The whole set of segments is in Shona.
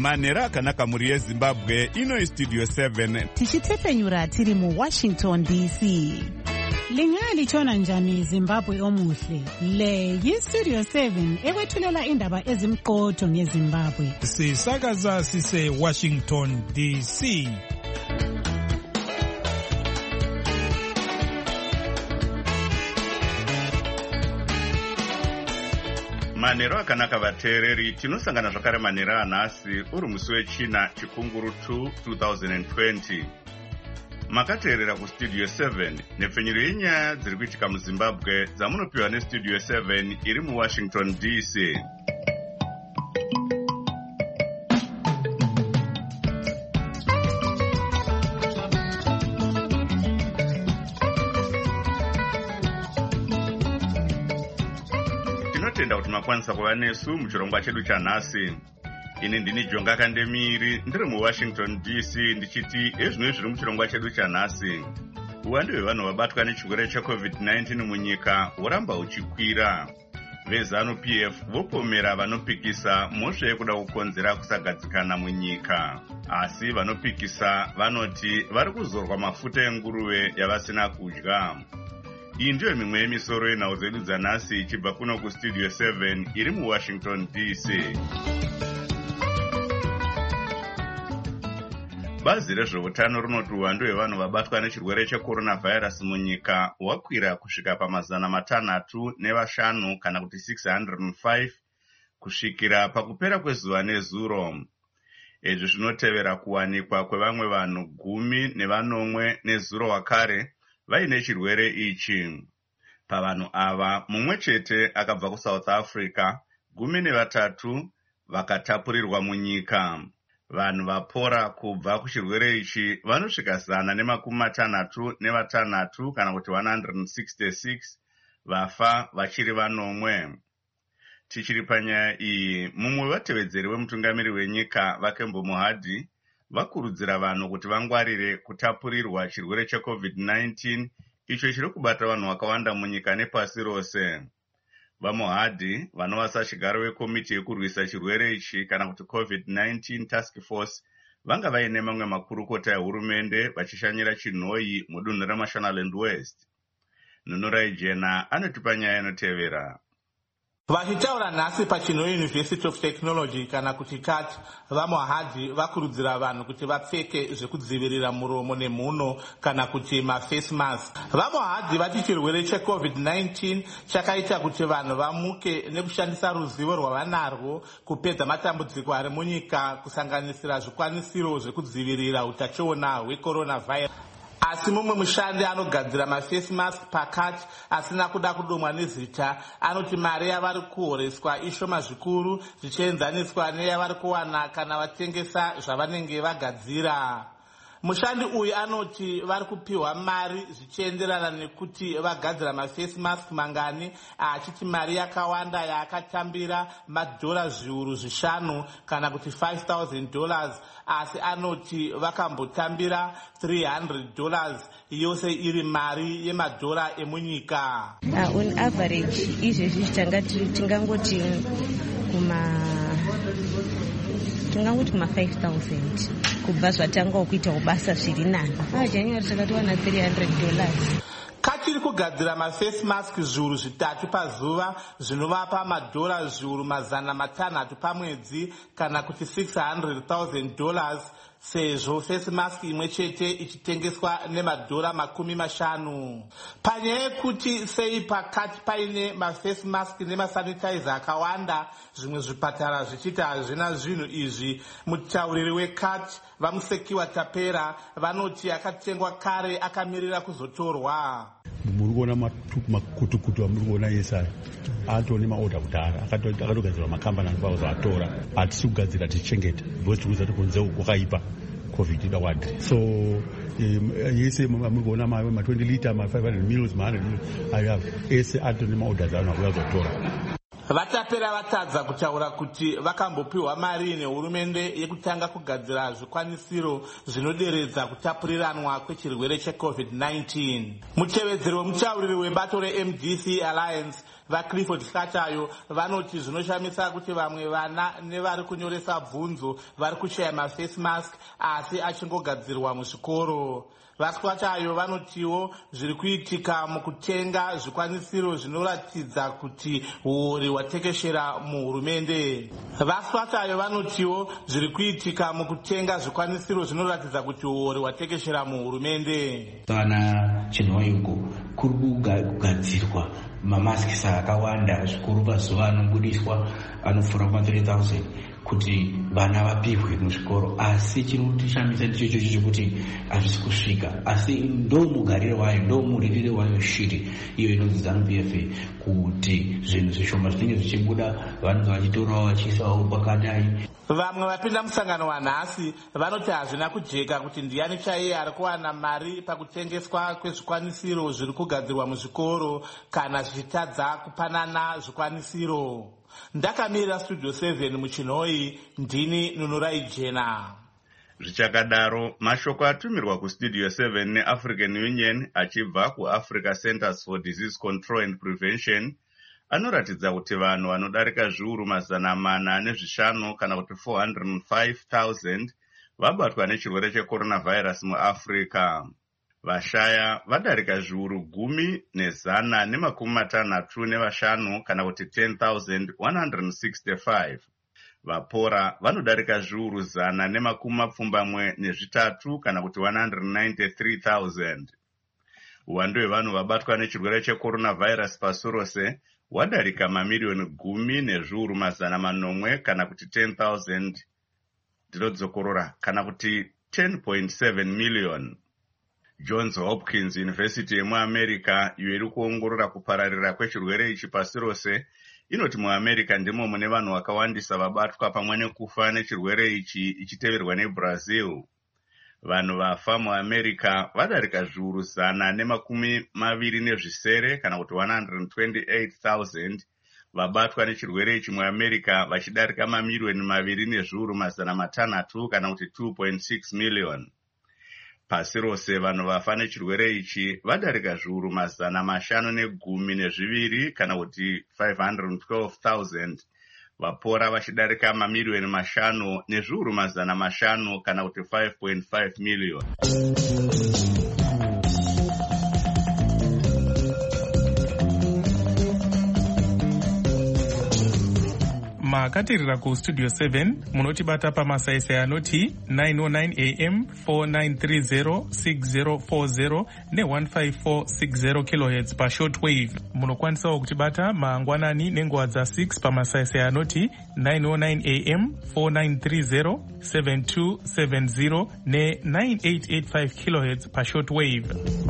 manhero akanaka mhuri yezimbabwe. Ino Studio 7 tichitefenyura tiri muWashington DC. Lingalitshona njani Zimbabwe omuhle? Le yiStudio 7 ekwethulela indaba ezimqotho ngeZimbabwe. Sisakaza sise Washington DC. manhero akanaka vateereri, tinosangana zvakare manhero anhasi uri musi wechina chikunguru 2020. Makateerera kuStudio 7 nepfenyuro yenyaya dziri kuitika muZimbabwe dzamunopiwa neStudio 7 iri muWashington DC. Tinotenda kuti makwanisa kuva nesu muchirongwa chedu chanhasi. Ini ndini Jonga Kandemiri, ndiri muWashington DC, ndichiti ezvinoi zviri muchirongwa chedu chanhasi. Uwandu hwevanhu vabatwa nechirwere cheCovid-19 munyika huramba huchikwira. VeZanu-PF vopomera vanopikisa mhosva yekuda kukonzera kusagadzikana munyika. Asi vanopikisa vanoti vari kuzorwa mafuta enguruve yavasina kudya. Iyi ndiyo mimwe yemisoro yenhau dzedu dzanhasi ichibva kuno kuStudio 7 iri muWashington DC. Bazi rezveutano rinoti uwandu hwevanhu vabatwa nechirwere cheCoronavirus munyika hwakwira kusvika pa505 kana kuti 605 kusvikira pakupera kwezuva nezuro. Izvi zvinotevera kuwanikwa kwevamwe vanhu 10 nezuro wakare vaine chirwere ichi. Pavanhu ava mumwe chete akabva kuSouth Africa, 13 vakatapurirwa munyika. Vanhu vapora kubva kuchirwere ichi vanosvika 156 kana kuti 166, vafa vachiri 9. Tichiri panyaya iyi, mumwe wevatevedzeri wemutungamiri wenyika Vakembo Mohadi vakurudzira vanhu kuti vangwarire kutapurirwa chirwere cheCovid-19 icho chiri kubata vanhu vakawanda munyika nepasi rose. VaMohadi vanova sachigaro wekomiti yekurwisa chirwere ichi kana kuti COVID-19 Task Force vanga vaine mamwe makurukota ehurumende vachishanyira chinhoyi mudunhu reMashonaland West. Nunurai Jena anotipa nyaya inotevera. Vachitaura nhasi pachino University of Technology kana kuti CAT, vaMohadi vakurudzira vanhu kuti vapfeke zvekudzivirira muromo nemhuno kana kuti maface mask. VaMohadi vati chirwere cheCovid-19 chakaita kuti vanhu vamuke nekushandisa ruzivo rwavanarwo kupedza matambudziko ari munyika, kusanganisira zvikwanisiro zvekudzivirira utachiona hwecoronavirus. Asi mumwe mushandi anogadzira maface mask pakati asina kuda kudomwa nezita anoti mari yavari kuhoreswa ishoma zvikuru zvichienzaniswa neyavari kuwana kana vatengesa zvavanenge vagadzira. Mushandi uyu anoti vari kupiwa mari zvichienderana nekuti vagadzira maface mask mangani, achiti mari yakawanda yaakatambira $5,000 kana kuti $5,000, asi anoti vakambotambira $300, yose iri mari yemadhora emunyika. On average izvezvi tingangoti kuma 5,000 kubva zvatanga kuita ubasa zviri nani. January takatowana $300. Kachiri kugadzira maface mask 3 pazuva zvinovapa $500 pamwedzi kana kuti $600,000, sezvo face mask imwe chete ichitengeswa $50. Panyaya yekuti sei pakati paine maface mask nemasanitizer akawanda, zvimwe zvipatara zvichiti hazvina zvinhu izvi, mutauriri weCAT vamusekiwa Tapera vanoti akatengwa kare akamirira kuzotorwa. Murikuona makutukutu amuri kuona yesaya atone maorder kudhara akatogadzirwa makambani anovazoatora. Hatisi kugadzira tichengeta because tikuziva kuti kunze kwakaipa COVID idawandi. So yese muri kuona ma20 liter, ma500 mils, ma100 mils ese atone maorders anovazoatora. vatapera vatadza kutaura kuti vakambopiwa mari nehurumende yekutanga kugadzira zvikwanisiro zvinoderedza kutapuriranwa kwechirwere cheCovid-19. Mutevedzeri wemutauriri webato reMDC Alliance vaClifford Hlatayo vanoti zvinoshamisa kuti vamwe vana nevari kunyoresa bvunzo vari kushaya mafase mask asi achingogadzirwa muzvikoro. VaHlatayo vanotiwo zviri kuitika mukutenga zvikwanisiro zvinoratidza kuti uori hwatekeshera muhurumende. VaHlatayo vanotiwo zviri kuitika mukutenga zvikwanisiro zvinoratidza kuti uori hwatekeshera muhurumende. Kana chinhoyuko kuri kugadzirwa mamaskisi akawanda zvikuru pazuva anobudiswa anopfuura kuma 3000 kuti vana vapihwe muzvikoro, asi chinotishamisa ndicho chekuti hazvisi kusvika, asi ndo mugarire wayo, ndo muririre wayo shiri iyo inonzi ZANU-PF kuti zvinhu zvishoma zvinenge zvichibuda vanhu vachitorawo vachiisawo kwakadai. Vamwe vapinda musangano wanhasi vanoti hazvina kujeka kuti ndiani chaiye ari kuwana mari pakutengeswa kwezvikwanisiro zviri kugadzirwa muzvikoro kana zvichitadza kupanana zvikwanisiro. Ndakamirira Studio 7 muchinhoi, ndini Nunurai Jena. Zvichakadaro, mashoko atumirwa kuStudio 7 neAfrican Union achibva kuAfrica Centers for Disease Control and Prevention anoratidza kuti vanhu vanodarika zviuru 405 kana kuti 405,000 vabatwa nechirwere checoronavirus muAfrica. Vashaya vadarika zviuru 10,165 kana kuti 10,165. Vapora vanodarika zviuru 123 kana kuti 193,000. Uwandu hwevanhu vabatwa nechirwere checoronavirus pasi rose wadarika mamiliyoni 10 nezviuru 800 kana kuti 10,000 ndinodzokorora kana kuti 10.7 million. Johns Hopkins University yemuAmerica iyo iri kuongorora kupararira kwechirwere ichi pasi rose inoti muAmerica ndimo mune vanhu vakawandisa vabatwa pamwe nekufa nechirwere ichi ichiteverwa neBrazil. Vanhu vafa muAmerica vadarika zviuru 127 kana kuti 128,000 vabatwa nechirwere ichi muAmerica vachidarika mamiliyoni 2 nezviuru 600 kana kuti 2.6 million. Pasi rose vanhu vafa nechirwere ichi vadarika zviuru 512 kana kuti 512,000. Vapora vachidarika mamiliyoni 5 nezviuru 500 kana kuti 5.5 million. makatirira kuStudio 7 munotibata pamasaisai anoti 909 AM 4930 6040 ne15460 kHz pashortwave. Munokwanisawo kutibata mangwanani nenguva dza6 pamasaisai anoti 909 AM 4930 7270 ne9885 kHz pashortwave.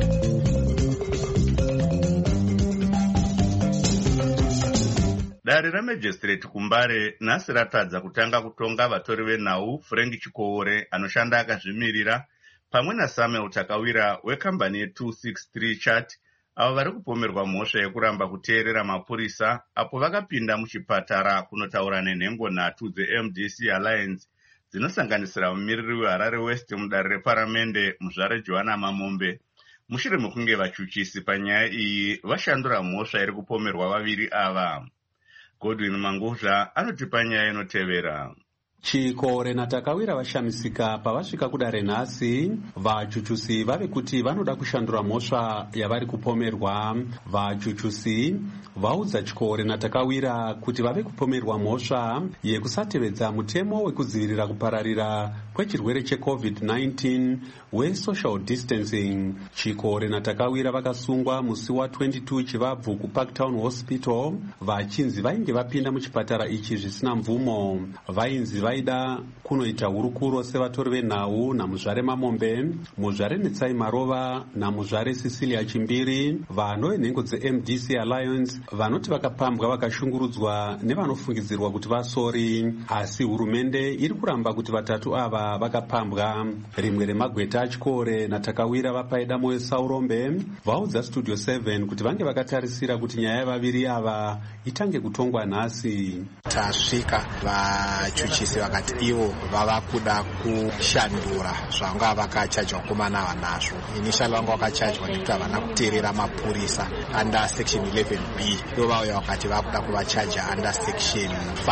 Dare ramajistrate kuMbare nhasi ratadza kutanga kutonga vatori venhau Frank Chikoore anoshanda akazvimirira pamwe naSamuel Takawira wekambani ye263 Chat avo vari kupomerwa mhosva yekuramba kuteerera mapurisa apo vakapinda muchipatara kunotaura nenhengo nhatu dzeMDC Alliance dzinosanganisira mumiriri weHarare West mudare reparamende muzvare Johanna Mamombe. Mushure mekunge vachuchisi panyaya iyi vashandura mhosva iri kupomerwa vaviri ava. Godwin Manguzha anotipa nyaya inotevera. Chikoore naTakawira vashamisika pavasvika kudare nhasi. Vachuchusi vave kuti vanoda kushandura mhosva yavari kupomerwa. Vachuchusi vaudza Chikoore naTakawira kuti vave kupomerwa mhosva yekusatevedza mutemo wekudzivirira kupararira kwechirwere cheCovid-19 we-social distancing. Chikoore naTakawira vakasungwa musi wa22 Chivabvu kuParktown Hospital vachinzi vainge vapinda muchipatara ichi zvisina mvumo. Vainzi vaida kunoita hurukuro sevatori venhau namuzvare Mamombe, muzvare Netsai Marova namuzvare Cecilia Chimbiri, vano venhengo dzeMDC Alliance vanoti vakapambwa vakashungurudzwa nevanofungidzirwa kuti vasori, asi hurumende iri kuramba kuti vatatu ava vakapambwa. Rimwe remagweta aChikore naTakawira vapaida Moyo Saurombe vaudza Studio 7 kuti vange vakatarisira kuti nyaya yevaviri ava itange kutongwa nhasi. Tasvika vachuchisi vakati ivo vava kuda kushandura zvanga vakachajwa kumana vanazvo. Initially vanga vakachajwa nekuti havana kuteerera mapurisa under section 11B. Ivo vauya vakati vakuda kuvachaja under section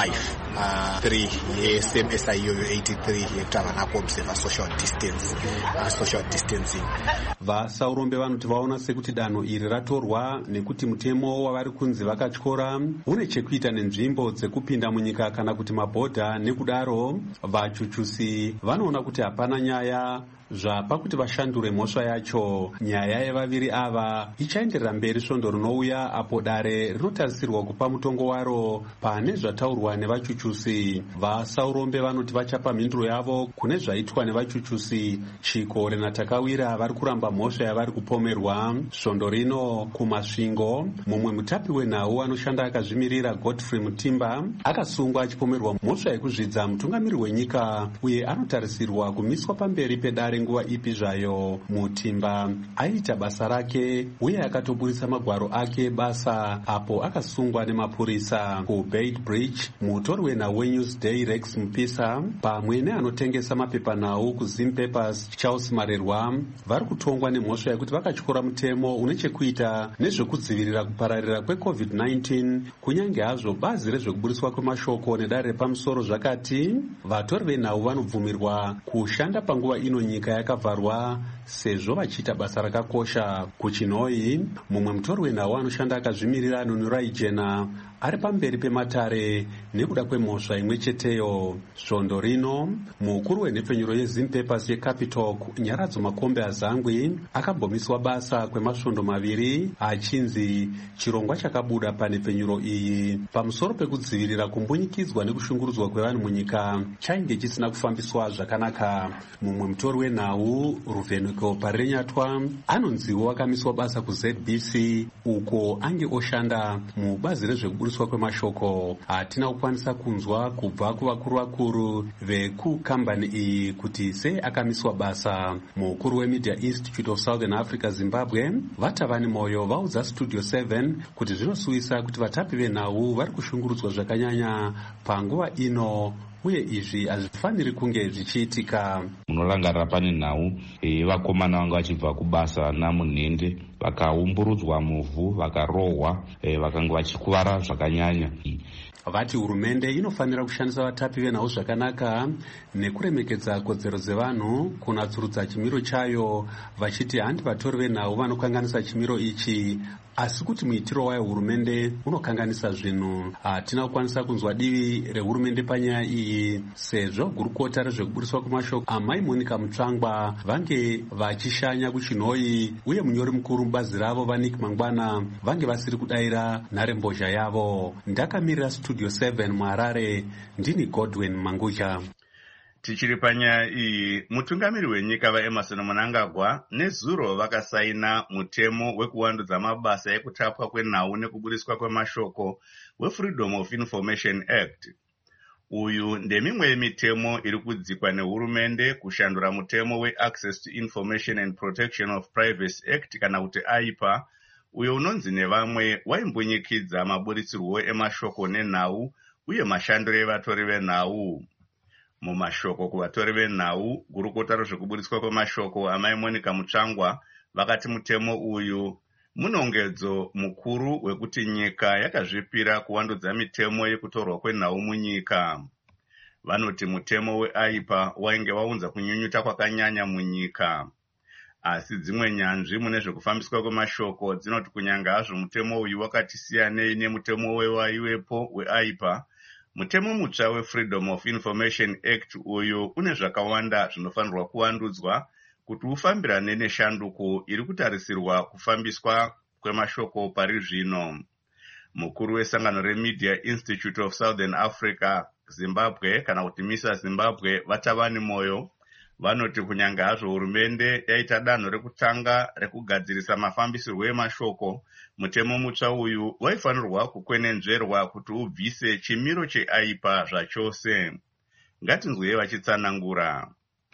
5 3 SIU 83 yekuti havana kuobserva social distancing. VaSaurombe vanoti vaona sekuti danho iri ratorwa nekuti mutemo wavari kunzi vakatyora une chekuita nenzvimbo dzekupinda munyika kana kuti mabhodha. Nekudaro vachuchusi vanoona kuti hapana nyaya zvapakuti vashandure mhosva yacho. Nyaya yevaviri ava ichaenderera mberi svondo rinouya apo dare rinotarisirwa kupa mutongo waro pane zvataurwa nevachuchusi. VaSaurombe vanoti vachapa mhinduro yavo kune zvaitwa nevachuchusi. Chikore naTakawira vari kuramba mhosva yavari kupomerwa. Svondo rino kumasvingo, mumwe mutapi wenhau anoshanda akazvimirira Godfrey Mutimba akasungwa achipomerwa mhosva yekuzvidza mutungamiri wenyika uye anotarisirwa kumiswa pamberi pedare nguva ipi zvayo. Mutimba aita basa rake uye akatoburisa magwaro ake basa apo akasungwa nemapurisa. KuBait Bridge, mutori wenhau weNewsday Rex Mupisa pamwe neanotengesa mapepanhau kuZim Papers Charles Marerwa vari kutongwa nemhosva yekuti vakatyora mutemo une chekuita nezvekudzivirira kupararira kweCovid-19, kunyange hazvo bazi rezvekuburiswa kwemashoko nedare repamusoro zvakati vatori venhau vanobvumirwa kushanda panguva ino nyika yakavharwa sezvo vachiita basa rakakosha. Kuchinoi, mumwe mutori wenhau anoshanda akazvimirira Nunurai Jena ari pamberi pematare nekuda kwemhosva imwe cheteyo. Svondo rino, mukuru wenhepfenyuro yeZim Papers yeCapitalk Nyaradzo Makombe Azangwi akabhomiswa basa kwemasvondo maviri achinzi chirongwa chakabuda panhepfenyuro iyi pamusoro pekudzivirira kumbunyikidzwa nekushungurudzwa kwevanhu munyika chainge chisina kufambiswa zvakanaka. Mumwe mutori wenhau Ruvheneko Parirenyatwa anonziwo akamiswa basa kuZBC uko ange oshanda mubazi rezvekuburiswa kwemashoko. Hatina kukwanisa kunzwa kubva kuvakuru vekukambani iyi kuti sei akamiswa basa. Mukuru weMedia Institute of Southern Africa Zimbabwe Vatavani Moyo vaudza Studio 7 kuti zvinosuvisa kuti vatapi venhau vari kushungurudzwa zvakanyanya panguva ino uye izvi hazvifaniri kunge zvichiitika. Munorangarira pane nhau vakomana vanga vachibva kubasa namunhende vakaumburudzwa muvhu vakarohwa vakanga vachikuvara zvakanyanya. Vati hurumende inofanira kushandisa vatapi venhau zvakanaka nekuremekedza kodzero dzevanhu kunatsurudza chimiro chayo, vachiti handi vatori venhau vanokanganisa chimiro ichi asi kuti muitiro wayo hurumende unokanganisa zvinhu. Hatina kukwanisa kunzwa divi rehurumende panyaya iyi sezvo gurukota rezvekuburiswa kwemashoko amai Monica Mutsvangwa vange vachishanya kuChinoi uye munyori mukuru mubazi ravo vaNick Mangwana vange vasiri kudayira nharembozha yavo. Ndakamirira Studio 7 muHarare, ndini Godwin Manguja. Tichiri panyaya iyi, mutungamiri wenyika vaEmmerson Mnangagwa nezuro vakasaina mutemo wekuwandudza mabasa ekutapwa kwenhau nekuburiswa kwemashoko weFreedom of Information Act. Uyu ndemimwe yemitemo iri kudzikwa nehurumende kushandura mutemo weAccess to Information and Protection of Privacy Act kana kuti AIPA, uyo unonzi nevamwe waimbunyikidza maburisirwo emashoko nenhau uye mashandiro evatori venhau. Mumashoko kuvatori venhau, gurukota rezvekuburiswa kwemashoko amai Monica Mutsvangwa vakati mutemo uyu munongedzo mukuru wekuti nyika yakazvipira kuwandudza mitemo yekutorwa kwenhau munyika. Vanoti mutemo weAIPA wainge waunza kunyunyuta kwakanyanya munyika. Asi dzimwe nyanzvi mune zvekufambiswa kwemashoko dzinoti kunyanga hazvo mutemo uyu wakati siyanei nemutemo waiwepo weAIPA, mutemo mutsva weFreedom of Information Act uyu une zvakawanda zvinofanirwa kuwandudzwa kuti ufambirane neshanduko iri kutarisirwa kufambiswa kwemashoko pari zvino. Mukuru wesangano reMedia Institute of Southern Africa Zimbabwe kana kuti MISA Zimbabwe vatava nemwoyo vanoti kunyange hazvo hurumende yaita danho rekutanga rekugadzirisa mafambisirwo emashoko, mutemo mutsva uyu waifanirwa kukwenenzverwa kuti ubvise chimiro cheaipa zvachose. Ngatinzwei vachitsanangura.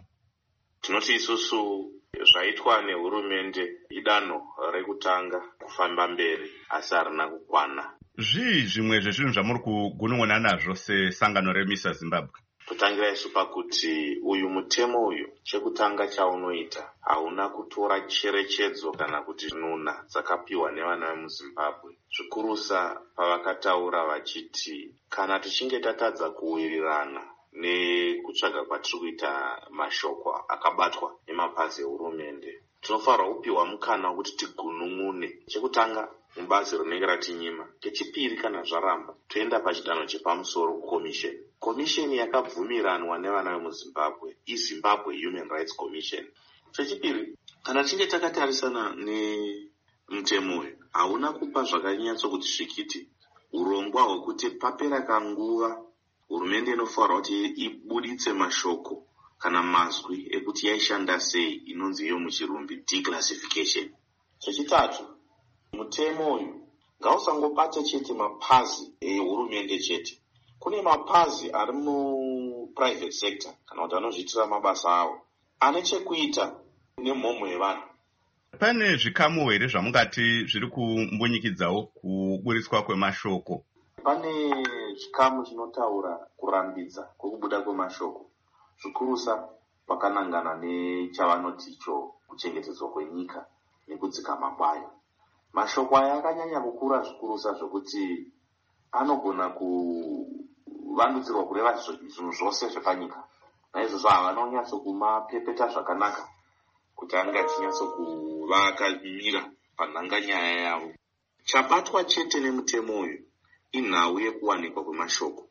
Tinoti isusu zvaitwa nehurumende idanho rekutanga kufamba mberi asi harina kukwana. Zvii zvimwe zvezvinhu zvamuri kugunun'una nazvo sesangano reMISA Zimbabwe? Kutangira isu pakuti uyu mutemo uyu chekutanga chaunoita hauna kutora cherechedzo kana kuti nhuna dzakapiwa nevana vemuZimbabwe, zvikurusa pavakataura vachiti kana tichinge tatadza kuwirirana nekutsvaga kwatiri kuita mashoko akabatwa nemapazi ehurumende, tinofanirwa kupiwa mukana wekuti tigunun'une. Chekutanga mubazi rinenge ratinyima, kechipiri kana zvaramba toenda pachidanho chepamusoro kukomisheni. Komisheni yakabvumiranwa nevana vemuZimbabwe iZimbabwe Human Rights Commission. Chechipiri, kana tichinge takatarisana nemutemo uyu hauna kupa zvakanyatsokuti svikiti urongwa hwekuti papera kanguva hurumende inofanirwa kuti ibuditse mashoko kana mazwi ekuti yaishanda sei, inonzi iyo muchirumbi declassification. Chechitatu, mutemo uyu ngausangobata chete mapazi ehurumende chete. Kune mapazi ari muprivate sector kana kuti anozviitira mabasa avo ane chekuita nemhomho yevanhu. Pane zvikamu here zvamungati zviri kumbunyikidzawo kuburitswa kwemashoko? Pane chikamu chinotaura kurambidza kwekubuda kwemashoko, zvikurusa pakanangana nechavanoti icho kuchengetedzwa kwenyika nekudzikama kwayo. Mashoko aya akanyanya kukura zvikurusa zvokuti anogona kuvandudzirwa kureva zvinhu zvose zvepanyika. Naizvozvo havanonyatsokumapepeta zvakanaka kuti ange achinyatsokuva akamira panhanganyaya yavo. Chabatwa chete nemutemo uyu inhau yekuwanikwa kwemashoko.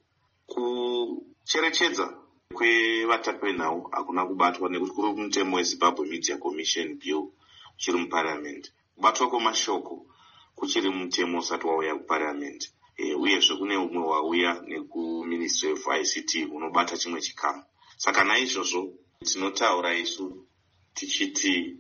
Kucherechedza kwevatapi venhau hakuna kubatwa nekuti kuri mutemo weZimbabwe Media Commission Bill uchiri muparliament. Kubatwa kwemashoko kuchiri mutemo usati wauya kuparliament. Uyezve kune umwe wauya nekuMinistry of ICT unobata chimwe chikamu. Saka naizvozvo tinotaura isu tichiti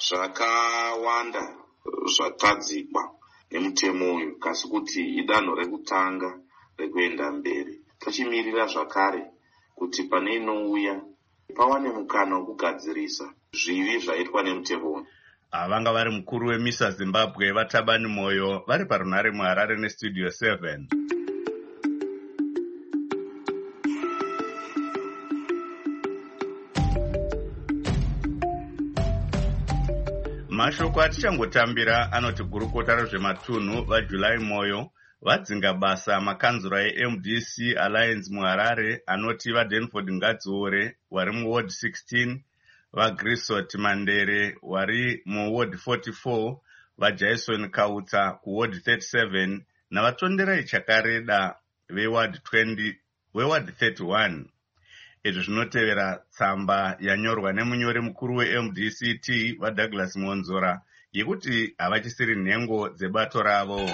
zvakawanda zvatadzikwa nemutemo uyu, kasi kuti idanho rekutanga rekuenda mberi. Tochimirira zvakare kuti pane inouya pawane mukana wokugadzirisa zvivi zvaitwa nemutemo uyu. Vanga vari mukuru weMISA Zimbabwe Vatabani Moyo vari parunhare muHarare neStudio 7. Mashoko atichangotambira anoti gurukota rezvematunhu vaJulai Moyo vadzinga basa makanzura eMDC Alliance muHarare anoti vaDenford Ngadziore vari muWard 16, vaGrisot Mandere vari muWard 44, vaJason Kautsa kuWard 37 navaTonderai Chakareda veWard 31. Izvi zvinotevera tsamba yanyorwa nemunyori mukuru weMDCT vaDouglas Monzora yekuti havachisiri nhengo dzebato ravo.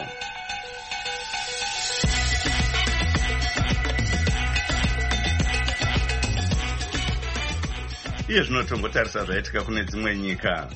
Iye zvinotongotarisa zvaitika kune dzimwe nyika.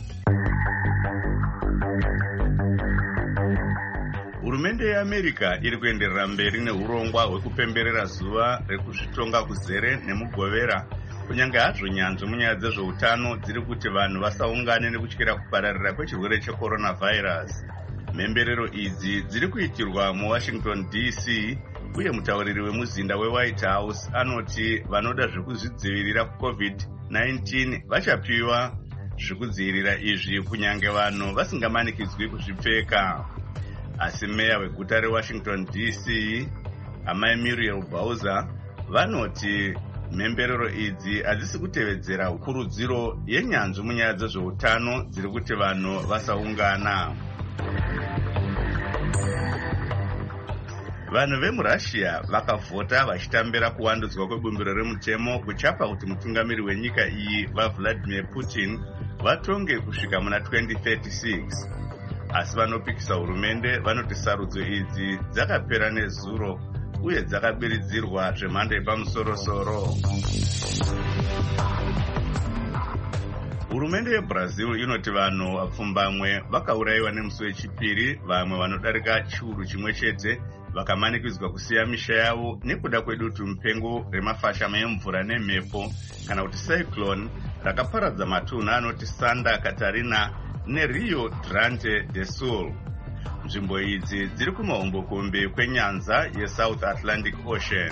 Hurumende yeAmerica iri kuenderera mberi nehurongwa hwekupemberera zuva rekuzvitonga kuzere nemugovera, kunyange hazvo nyanzvi munyaya dzezveutano dziri kuti vanhu vasaungane nekutyira kupararira kwechirwere checoronavirus. Mhemberero idzi dziri kuitirwa muWashington DC, uye mutauriri wemuzinda weWhite House anoti vanoda zvekuzvidzivirira kuCovid-19 vachapiwa zvekudzivirira izvi kunyange vanhu vasingamanikidzwi kuzvipfeka. Asi meya weguta reWashington DC, Amai Muriel Bowser, vanoti mhemberero idzi hadzisi kutevedzera kurudziro yenyanzvi munyaya dzezveutano dziri kuti vanhu vasaungana. Vanhu vemuRussia vakavhota vachitambira kuwandudzwa kwebumbiro remutemo kuchapa kuti mutungamiri wenyika iyi vaVladimir Putin vatonge kusvika muna 2036. Asi vanopikisa hurumende vanoti sarudzo idzi dzakapera nezuro uye dzakabiridzirwa zvemhando yepamusoro-soro. Hurumende yeBrazil inoti vanhu vapfumbamwe vakaurayiwa nemusi wechipiri, vamwe vanodarika chiuru chimwe chete vakamanikidzwa kusiya misha yavo nekuda kwedutu mupengo remafashama emvura nemhepo kana kuti cyclone rakaparadza matunhu anoti Santa Catarina neRio Grande do Sul. Nzvimbo idzi dziri kumahombokombe kwenyanza yeSouth Atlantic Ocean.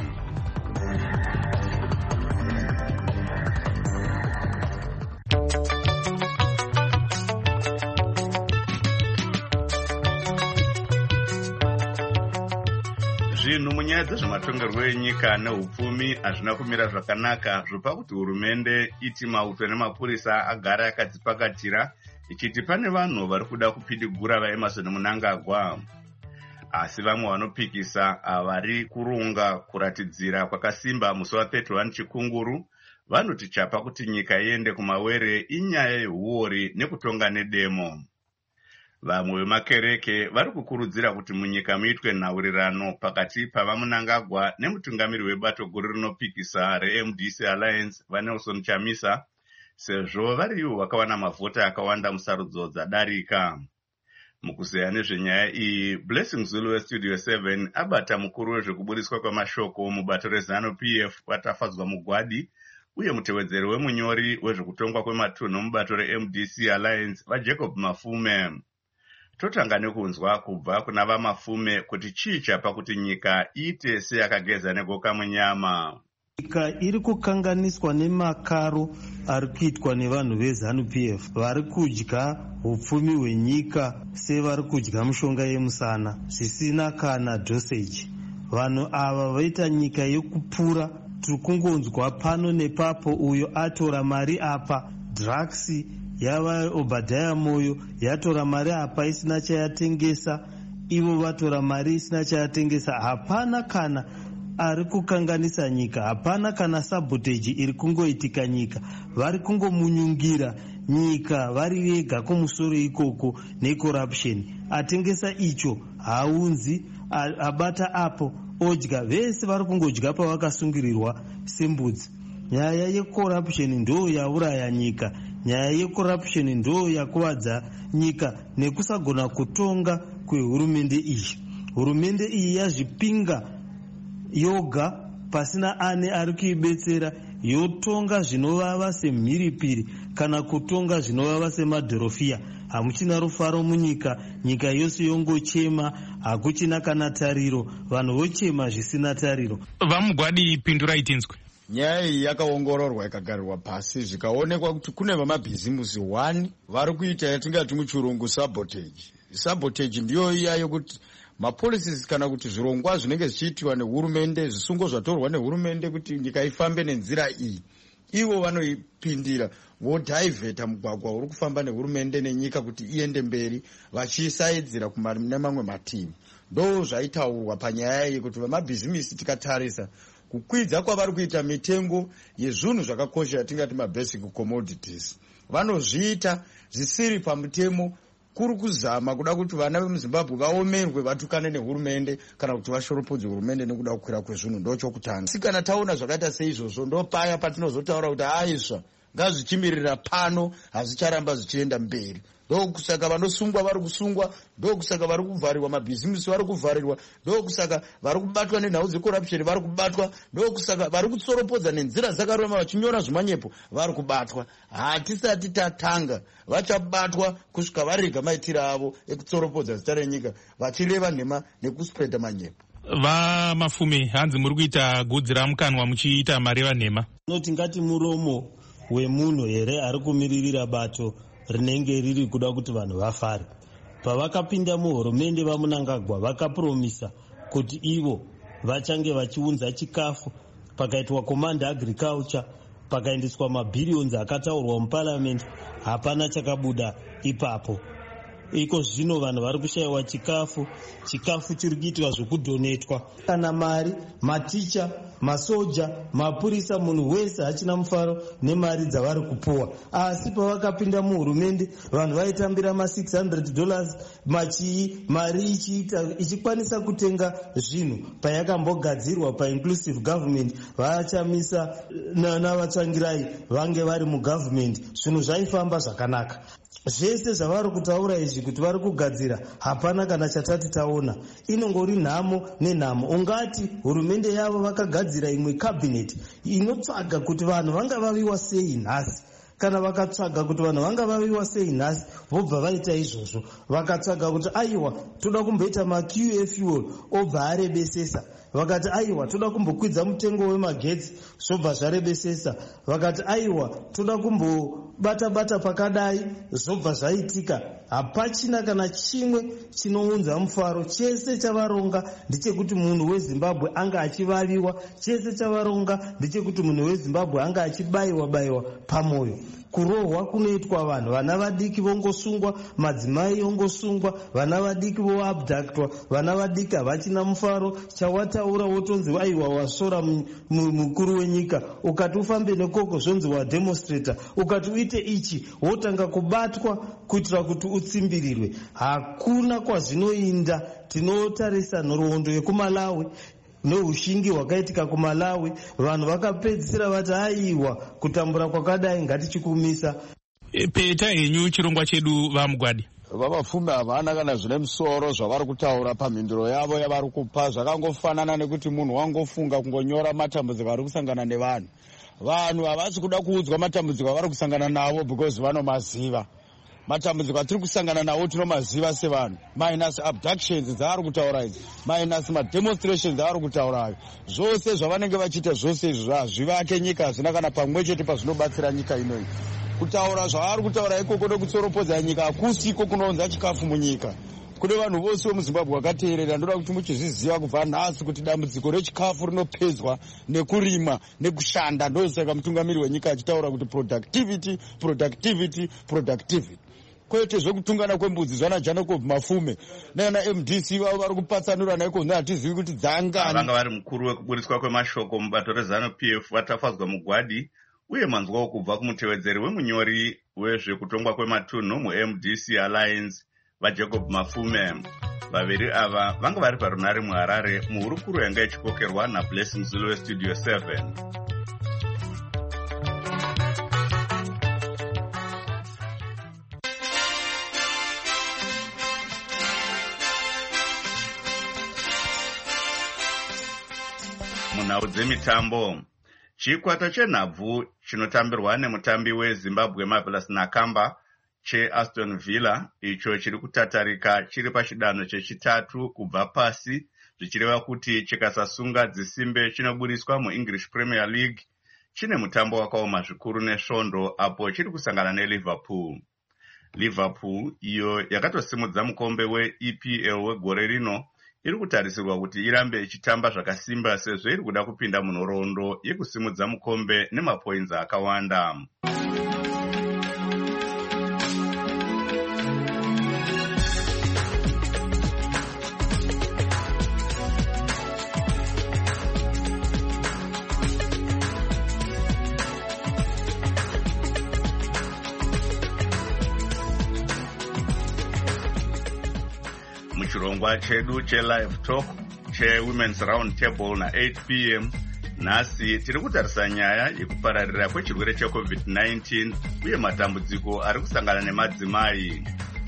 Zvinhu munyaya dzezvematongerwo enyika neupfumi hazvina kumira zvakanaka, zvopa kuti hurumende iti mauto nemapurisa agara akadzipakatira, ichiti pane vanhu vari kuda kupidigura vaEmerson Mnangagwa. Asi vamwe vanopikisa vari kurunga kuratidzira kwakasimba musi wa31 Chikunguru vanoti chapa kuti nyika iende kumawere inyaya yehuori nekutonga nedemo. Vamwe vemakereke vari kukurudzira kuti munyika muitwe nhaurirano pakati pavaMnangagwa nemutungamiri webato guru rinopikisa reMDC Alliance vaNelson Chamisa, sezvo varivo vakawana mavhota akawanda musarudzo dzadarika. Mukuzeya nezvenyaya iyi, Blessing Zulu weStudio 7 abata mukuru wezvekubudiswa kwamashoko mubato reZANU-PF watafadzwa mugwadi, uye mutevedzeri wemunyori wezvekutongwa kwematunhu mubato reMDC Alliance vaJacob Mafume. Totanga nekunzwa kubva kuna vaMafume kuti chii chapa kuti nyika iite seyakageza negoka munyama. Nyika iri kukanganiswa nemakaro ari kuitwa nevanhu veZANU-PF vari kudya upfumi hwenyika sevari kudya mushonga yemusana zvisina kana dosage. Vanhu ava vaita nyika yekupura. Tiri kungonzwa pano nepapo uyo atora mari apa, drugs yava Obadiah Moyo yatora mari apa isina chayatengesa, ivo vatora mari isina chayatengesa. Hapana kana ari kukanganisa nyika, hapana kana sabotage iri kungoitika nyika. Vari kungomunyungira nyika vari vega kumusoro ikoko necorruption. Atengesa icho haunzi, abata apo odya, vese vari kungodya pavakasungirirwa sembudzi. Nyaya yecorruption ndo yauraya nyika. Nyaya yecorruption ndo yakuvadza nyika nekusagona kutonga kwehurumende iyi. Hurumende iyi yazvipinga yoga pasina ane ari kuibetsera, yotonga zvinovava semhiripiri kana kutonga zvinovava semadhorofia. Hamuchina rufaro munyika, nyika yose yongochema, hakuchina kana tariro, vanhu vochema zvisina tariro. Vamugwadi pindurai tinzwe. Nyaya iyi yakaongororwa ikagarirwa pasi zvikaonekwa kuti kune vamabhizimusi 1 vari kuita yatingati muchirungu sabotage. Sabotage ndiyo iya yokuti mapolicies kana kuti zvirongwa zvinenge zvichiitwa nehurumende, zvisungo zvatorwa nehurumende kuti nyika ifambe nenzira iyi, ivo vanoipindira vodhaivheta mugwagwa uri kufamba nehurumende nenyika kuti iende mberi, vachisaidzira nemamwe mativi. Ndo zvaitaurwa panyaya iyi kuti vamabhizimisi tikatarisa kukwidza kwavari kuita mitengo yezvinhu zvakakosha yatingati mabasic commodities, vanozviita zvisiri pamutemo, kuri kuzama kuda kuti vana vemuZimbabwe vaomerwe vatukane nehurumende kana kuti vashoropodze hurumende nekuda kukwira kwezvinhu. Ndochokutanga. Si kana taona zvakaita seizvozvo, ndo paya patinozotaura kuti aisva ngazvichimirira pano, hazvicharamba zvichienda mberi. Ndokusaka vanosungwa vari kusungwa, ndokusaka vari kuvharirwa mabhizimisi vari kuvharirwa, ndokusaka vari kubatwa nenhau dzecorruption vari kubatwa, ndokusaka vari kutsoropodza nenzira dzakaroma vachinyora zvimanyepo vari kubatwa. Hatisati tatanga vachabatwa kusvika varega maitiro avo ekutsoropodza zita renyika vachireva nhema nekuspreda manyepo. VaMafume, hanzi muri kuita gudzi ramukanwa muchiita mareva nhema. Noti ngati muromo wemunhu here ari kumiririra bato rinenge riri kuda kuti vanhu vafare. Pavakapinda muhurumende vaMnangagwa vakapromisa kuti ivo vachange vachiunza chikafu, pakaitwa command agriculture, pakaendeswa mabhiriyonzi akataurwa muparliament, hapana chakabuda ipapo. iko zvino vanhu vari kushayiwa chikafu chiri kuitika zvokudhonetwa. Kana mari, maticha, masoja, mapurisa, munhu wese hachina mufaro nemari dzavari kupuwa. Asi pavakapinda muhurumende vanhu vaitambira $600 machii, mari ichikwanisa kutenga zvinhu payakambogadzirwa painclusive government vachamisa navatsvangirai vange vari mugavhmendi, zvinhu zvaifamba zvakanaka. Zvese zvavari kutaura izvi kuti vari kugadzira hapana kana chatati taona. Inongori nhamo nenhamo. Ungati hurumende yavo vakagadzira imwe cabinet inotsvaga kuti vanhu vanga vaviwa sei nhasi. Kana vakatsvaga kuti vanhu vanga vaviwa sei nhasi, vobva vaita izvozvo. Vakatsvaga kuti aiwa toda kumboita maQA fuel, obva arebesesa. Vakati aiwa toda kumbokwidza mutengo wemagetsi, zvobva zvarebesesa. Vakati aiwa toda kumbobata pakadai, zvobva zvaitika. Hapachina kana chimwe chinounza mufaro. Chese chavaronga ndechekuti munhu weZimbabwe anga achivaviwa. Chese chavaronga ndechekuti munhu weZimbabwe anga achibayiwa pamoyo. Kurohwa kunoitwa vanhu, vana vadiki vongosungwa, madzimai ongosungwa, vana vadiki voabductwa, vana vadiki havachina mufaro. Chawataura wotonzi aiwa wasora mukuru wenyika, ukati ufambe nekoko zvonzi wademonstrator, ukati uite ichi wotanga kubatwa kuitira kuti utsimbirirwe. Hakuna kwazvinoinda. Tinotarisa nhoroondo yekuMalawi neushingi hwakaitika kuMalawi, vanhu vakapedzisira vati aiwa kutambura kwakadai ngatichikumisa. Peta henyu chirongwa chedu vaMugwadi. Vavapfumi havana kana zvine musoro zvavari kutaura pamhinduro yavo yavari kupa. Zvakangofanana nekuti munhu wangofunga kungonyora matambudziko ari kusangana nevanhu. Vanhu havasi kuda kuudzwa matambudziko avari kusangana navo because vanomaziva. Matambudziko atiri kusangana nawo tinomaziva sevanhu, minus abductions dzavari kutaura idzi, minus mademonstrations dzavari kutaura ayo. Zvose zvavanenge vachiita zvose izvo hazvivake nyika, hazvina kana pamwe chete pazvinobatsira nyika inoyi. Kutaura zvavari kutaura ikoko nekutsoropodza nyika hakusiko kunounza chikafu munyika. Kune vanhu vose vemuZimbabwe vakateerera, ndoda kuti muchizviziva kubva nhasi kuti dambudziko rechikafu rinopedzwa nekurima nekushanda. Ndosaka mutungamiri wenyika achitaura kuti productivity. Kwete zvokutungana kwembudzi zvana Jacob Mafume nana MDC vavo vari kupatsanura naiko hatizivi kuti dzangani. Vanga vari mukuru wekuburitswa kwemashoko mubato reZANU-PF vatafadzwa Mugwadi uye manzwawo kubva kumutevedzeri wemunyori wezvekutongwa kwematunhu muMDC Alliance vaJacob Mafume. Vaviri ava vanga vari parunare muHarare muhurukuro yanga ichipokerwa naBlessing Zulu weStudio 7. Munhau dzemitambo, chikwata chenhabvu chinotambirwa nemutambi weZimbabwe Marvelous Nakamba cheAston Villa icho chiri kutatarika chiri pachidanho chechitatu kubva pasi, zvichireva kuti chikasasunga dzisimbe chinoburiswa muEnglish Premier League. Chine mutambo wakaoma zvikuru nesvondo apo chiri kusangana neLiverpool. Liverpool iyo yakatosimudza mukombe weEPL wegore rino iri kutarisirwa kuti irambe ichitamba zvakasimba sezvo iri kuda kupinda munhoroondo yekusimudza mukombe nemapoints akawanda. Muchirongwa chedu chelive talk chewomen's round table na8 p.m. nhasi tiri kutarisa nyaya yekupararira kwechirwere cheCovid-19 uye matambudziko ari kusangana nemadzimai.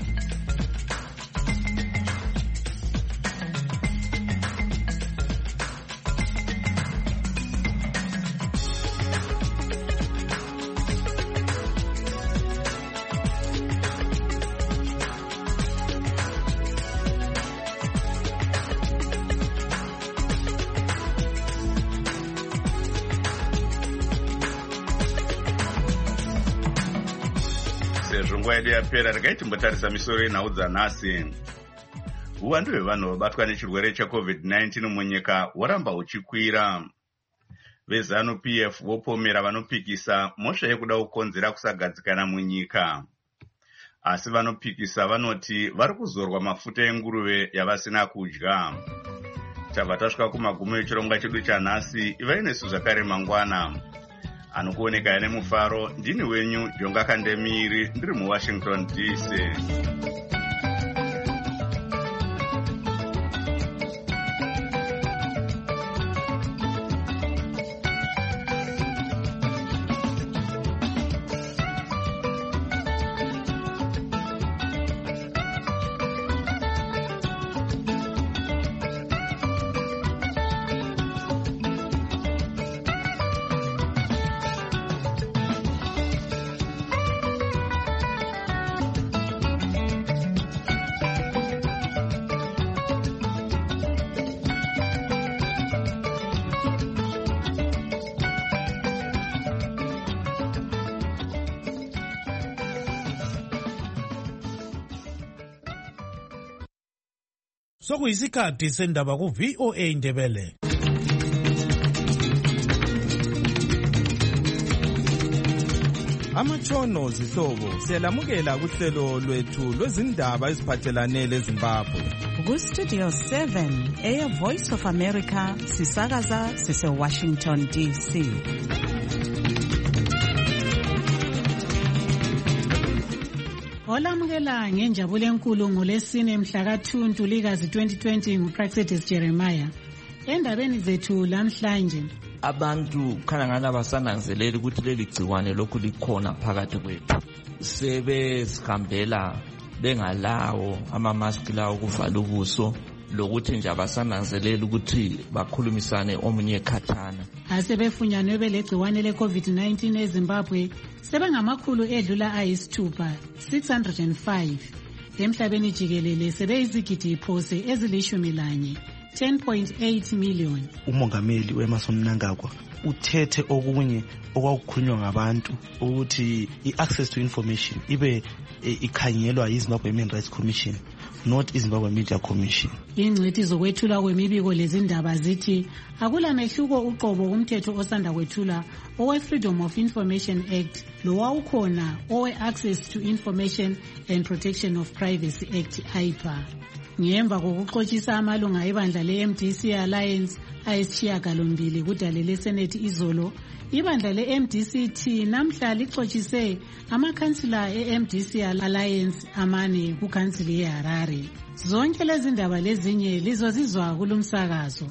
Sezvo nguva yedu yapera, regai timbotarisa misoro yenhau dzanhasi. Uwandu hwevanhu vabatwa nechirwere cheCovid-19 munyika hwaramba huchikwira. VeZANU-PF vopomera vanopikisa mhosva yekuda kukonzera kusagadzikana munyika. asi vanopikisa vanoti vari kuzorwa mafuta enguruve yavasina kudya. Tabva tasvika kumagumo echirongwa chedu chanhasi. Ivai nesu zvakare mangwana. Anokuoneka nemufaro ndini wenyu Jonga Kandemiri ndiri muWashington DC. Sokuyisikhathi sendaba ku VOA Ndebele. Amatshono zihlobo siyalamukela kuhlelo lwethu lwezindaba eziphathelane leZimbabwe. Ku Studio 7 Air Voice of America sisakaza sise Washington DC. Olamukela ngenjabulo enkulu ngolesine mhla ka-2 Ntulikazi 2020 nguPraxedis Jeremiah. Endabeni zethu lamhlanje, abantu khana ngani abasananzeleli ukuthi leli gciwane lokhu likhona phakathi kwethu. Sebesihambela bengalawo amamaski lawo okuvala ubuso lokuthi nje abasananzeleli ukuthi bakhulumisane omunye khathana. Asebefunyanwe belegciwane le-COVID-19 eZimbabwe sebengamakhulu edlula ayisithupha 605. Emhlabeni jikelele sebeyizigidi phose ezili-11 10.8 million. Umongameli weMarson Mnangagwa uthethe okunye okwakukhulunywa ngabantu ukuthi i-access to information ibe ikhangelwa yiZimbabwe Human Rights Commission, not iZimbabwe Media Commission. Ingcwethi zokwethula kwemibiko lezindaba zithi akula mehluko uqobo kumthetho osanda kwethula owe-Freedom of Information Act lowawukhona owe-Access to Information and Protection of Privacy Act IPA. Ngemva kokuxotshisa amalunga ebandla le-MDC Alliance ayisishiyagalombili kudale leSenethi izolo, ibandla le-MDC-T namhla lixotshise amakhansila e-MDC Alliance amane kukhansili yeHarare. Zonke lezi ndaba lezinye lizozizwa kulumsakazo.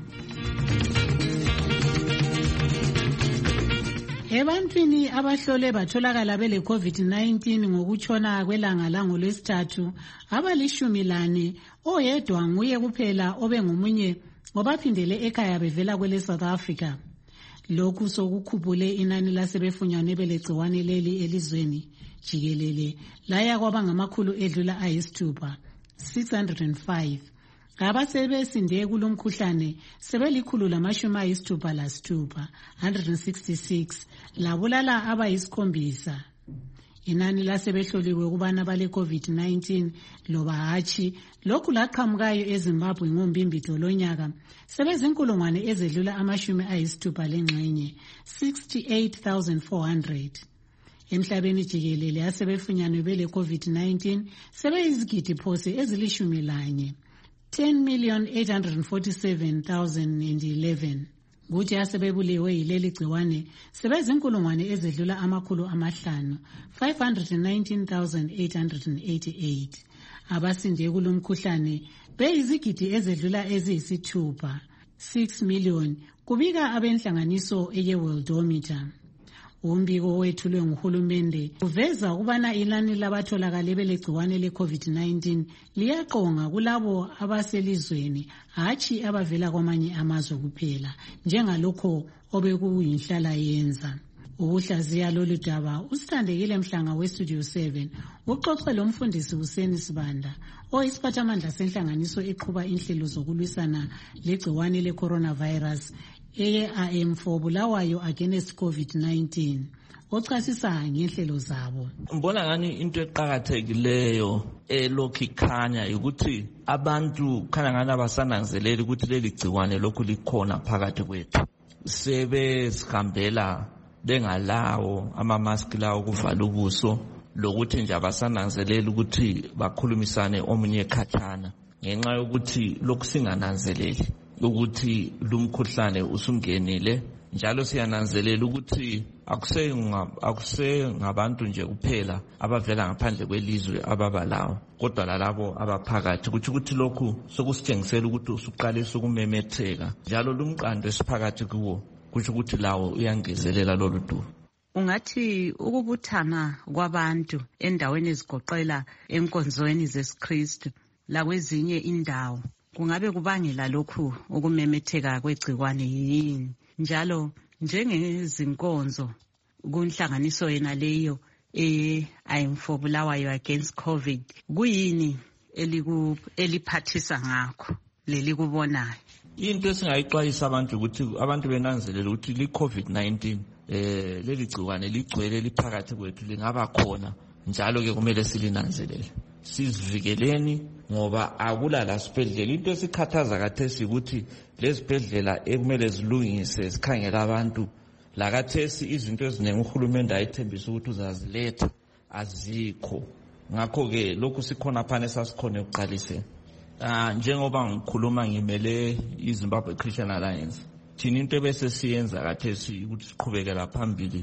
Ebantwini abahlole batholakala bele COVID-19 ngokutshona kwelanga langolwesithathu abali-14, oyedwa nguye kuphela obengomunye obaphindele ekhaya bevela kwele South Africa. Lokhu sokukhuphule inani lasebefunyanwe belegciwane leli elizweni jikelele laya kwaba ngamakhulu edlula ayisithupha 605. Abasebesinde kulomkhuhlane sebelikhulu lamashumi ayisithupha lasithupha 166 labulala abayisikhombisa. Inani lasebehloliwe kubana bale COVID-19 loba hatshi lokhu laqhamukayo eZimbabwe ngombimbito lonyaka sebezinkulungwane ezedlula amashumi ayisithupha lengxenye 68,400. Emhlabeni jikelele asebefunyanwe bele COVID-19 sebeyizigidi phose ezili-11 10,847,011. Kuthi asebebulewe yileli gciwane sebezinkulungwane ezedlula amakhulu amahlanu 519,888. Abasinde kulomkhuhlane beyizigidi ezedlula eziyisithupha 6 million kubika abenhlanganiso eye-Worldometer. Umbiko owethulwe nguhulumende uveza ukubana inani labatholakale belegciwane le-COVID-19 liyaqonga kulabo abaselizweni hatshi abavela kwamanye amazwe kuphela njengalokho obekuyinhlala yenza. Ukuhlaziya lolu daba usithandekile Mhlanga weStudio 7 uxoxe lomfundisi Huseni Sibanda oyisiphathamandla senhlanganiso eqhuba inhlelo zokulwisana legciwane le-coronavirus eye-AM4 Bulawayo against COVID-19 ochasisa ngenhlelo zabo. Mbona ngani into eqhakathekileyo elokhu ikhanya ukuthi abantu khana ngani abasananzeleli ukuthi leli gciwane lokhu likhona phakathi kwethu. Sebesihambela bengalawo amamaski lawo okuvala ubuso lokuthi nje abasananzelela ukuthi bakhulumisane omunye khatshana ngenxa yokuthi lokhu singananzeleli ukuthi lumkhuhlane usungenile. Njalo siyananzelela ukuthi akusengabantu nje kuphela abavela ngaphandle kwelizwe ababalawo, kodwa lalabo abaphakathi, ukuthi lokhu sokusitshengisela ukuthi usuqale sokumemetheka, njalo lumqando esiphakathi kuwo kusho ukuthi lawo uyangezelela lolu dumo. Ungathi ukubuthana kwabantu endaweni ezigoqela enkonzweni zesiKristu lakwezinye indawo kungabe kubangela lokhu ukumemetheka kwegcikwane yini? Njalo njengezinkonzo kunhlanganiso yena leyo I4 Bulawayo against COVID, kuyini eliphathisa ngakho leli kubonayo? Into esingayixwayisa abantu ukuthi abantu benanzelele ukuthi li-COVID-19 leli gciwane ligcwele liphakathi kwethu, lingaba khona, njalo ke kumele silinanzelele, sizivikeleni ngoba akula la sibhedlela. Into esikhathaza kathesi ukuthi lezibhedlela ekumele zilungise zikhangela abantu lakathesi izinto eziningi uhulumende ayithembisa ukuthi uzaziletha azikho. Ngakho ke lokhu sikhona phana esasikhona ukuqalise. Njengoba ngikhuluma ngimele iZimbabwe Christian Alliance, thina into ebese siyenza kathesi ukuthi siqhubekela phambili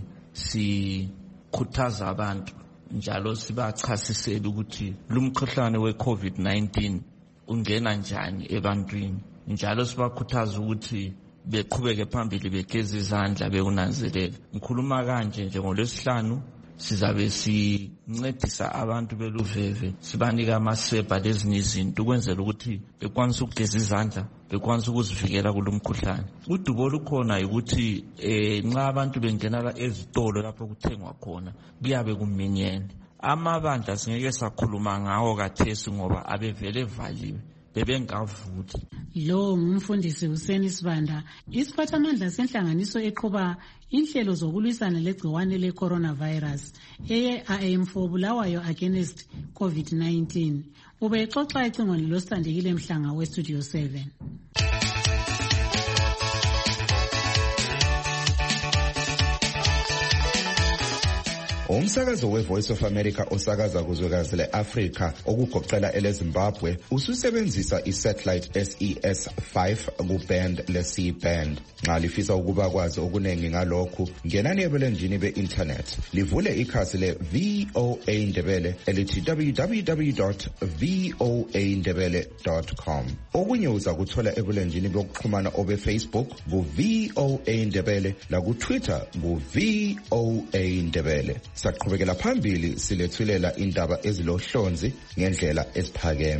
sikhuthaza abantu njalo sibachasisela ukuthi lumkhuhlane we-COVID-19 ungena njani ebantwini, njalo sibakhuthaza ukuthi beqhubeke phambili begeza izandla bekunanzelela. Ngikhuluma kanje nje ngoLwesihlanu sizabe sincedisa abantu beluveve, sibanika amasebha lezinye izinto ukwenzela ukuthi bekwanise ukugeza izandla, bekwanise ukuzivikela kulomkhuhlane. Udubo olukhona ukuthi nxa abantu bengena ezitolo lapho kuthengwa khona kuyabe kuminyene. Amabandla singeke sakhuluma ngawo kathesi ngoba abevele evaliwe, bebengavuthi. Lo ngumfundisi Hussein Sibanda, isiphathamandla senhlanganiso eqhuba inhlelo zokulwisana legciwane le-coronavirus eye-I4 Bulawayo against COVID-19. Ubexoxa ecingweni loSithandekile Mhlanga weStudio 7. Umsakazo weVoice of America osakaza kuzwekazi le-Afrika okugoqela eleZimbabwe ususebenzisa isatellite SES5 kuband le-C-band. Nxa lifisa ukuba kwazi okuningi ngalokhu, ngenani ebulenjini be-internet livule ikhasi le-VOA Ndebele elithi www.voandebele.com. Okunye uza kuthola ebulenjini bokuxhumana obe-Facebook ku-VOA Ndebele laku-Twitter ku-VOA Ndebele. Saqhubekela phambili silethulela indaba ezilohlonzi ngendlela esiphakeme.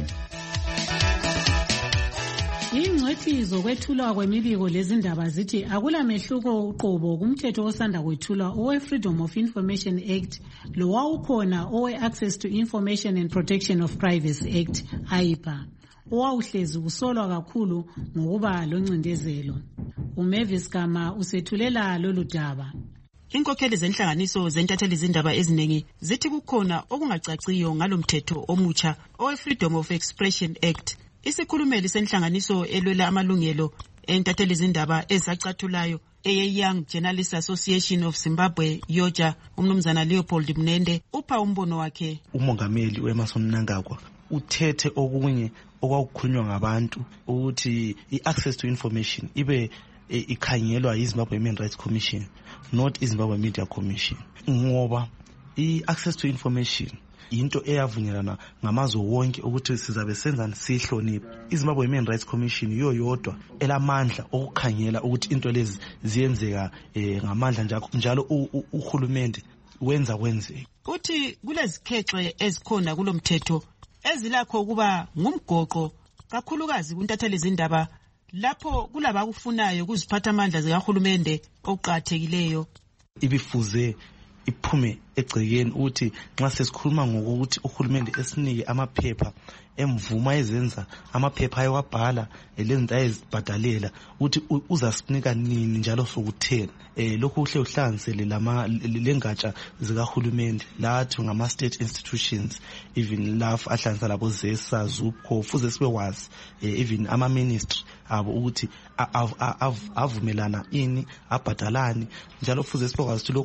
Ingcwethi zokwethulwa kwemibiko lezindaba zithi akula mehluko uqobo kumthetho osanda kwethulwa owe-Freedom of Information Act lowawukhona owe-Access to Information and Protection of Privacy Act AIPA, owawuhlezi usolwa kakhulu ngokuba loncindezelo. uMavis Gama usethulela lolu daba. Inkokheli zenhlanganiso zentatheli zindaba eziningi zithi kukhona okungacaciyo ngalomthetho omutsha owe-Freedom of Expression Act. Isikhulumeli senhlanganiso elwela amalungelo entatheli zindaba ezacathulayo eye-Young Journalists Association of Zimbabwe Yoja, umnumzana Leopold Mnende, upha umbono wakhe. Umongameli weMason Mnangagwa uthethe okunye okwakukhulunywa ngabantu ukuthi i-access to information ibe ikhangelwa yiZimbabwe Human Rights Commission, not iZimbabwe Media Commission, ngoba i-access to information into eyavunyelana ngamazwe wonke ukuthi sizabe senza sihloniphe. iZimbabwe Human Rights Commission yiyo yodwa elamandla okukhangela ukuthi into lezi ziyenzeka ngamandla, njalo uhulumende wenza kwenzeke. Uthi kulezikhexe ezikhona kulomthetho ezilakho ukuba ngumgoqo kakhulukazi kuntatheli zindaba lapho kulabakufunayo kuziphatha amandla zikahulumende oqhathekileyo. Ibifuze iphume egcekeni ukuthi nxa sesikhuluma ngokuthi uhulumende esinike amaphepha emvuma ezenza amaphepha ayewabhala lezinto ayezibhadalela ukuthi uzasinika nini njalo sokutheni. Lokhu kuhle uhlanganisele lengatsha zikahulumende lathi ngama-state institutions, even lafu ahlanganisa labo ZESA, ZUPCO, fuze sibe wazi even ama-ministry abo ukuthi avumelana ini, abhadalani, njalo fuze sibe wazi ukuthi lokhu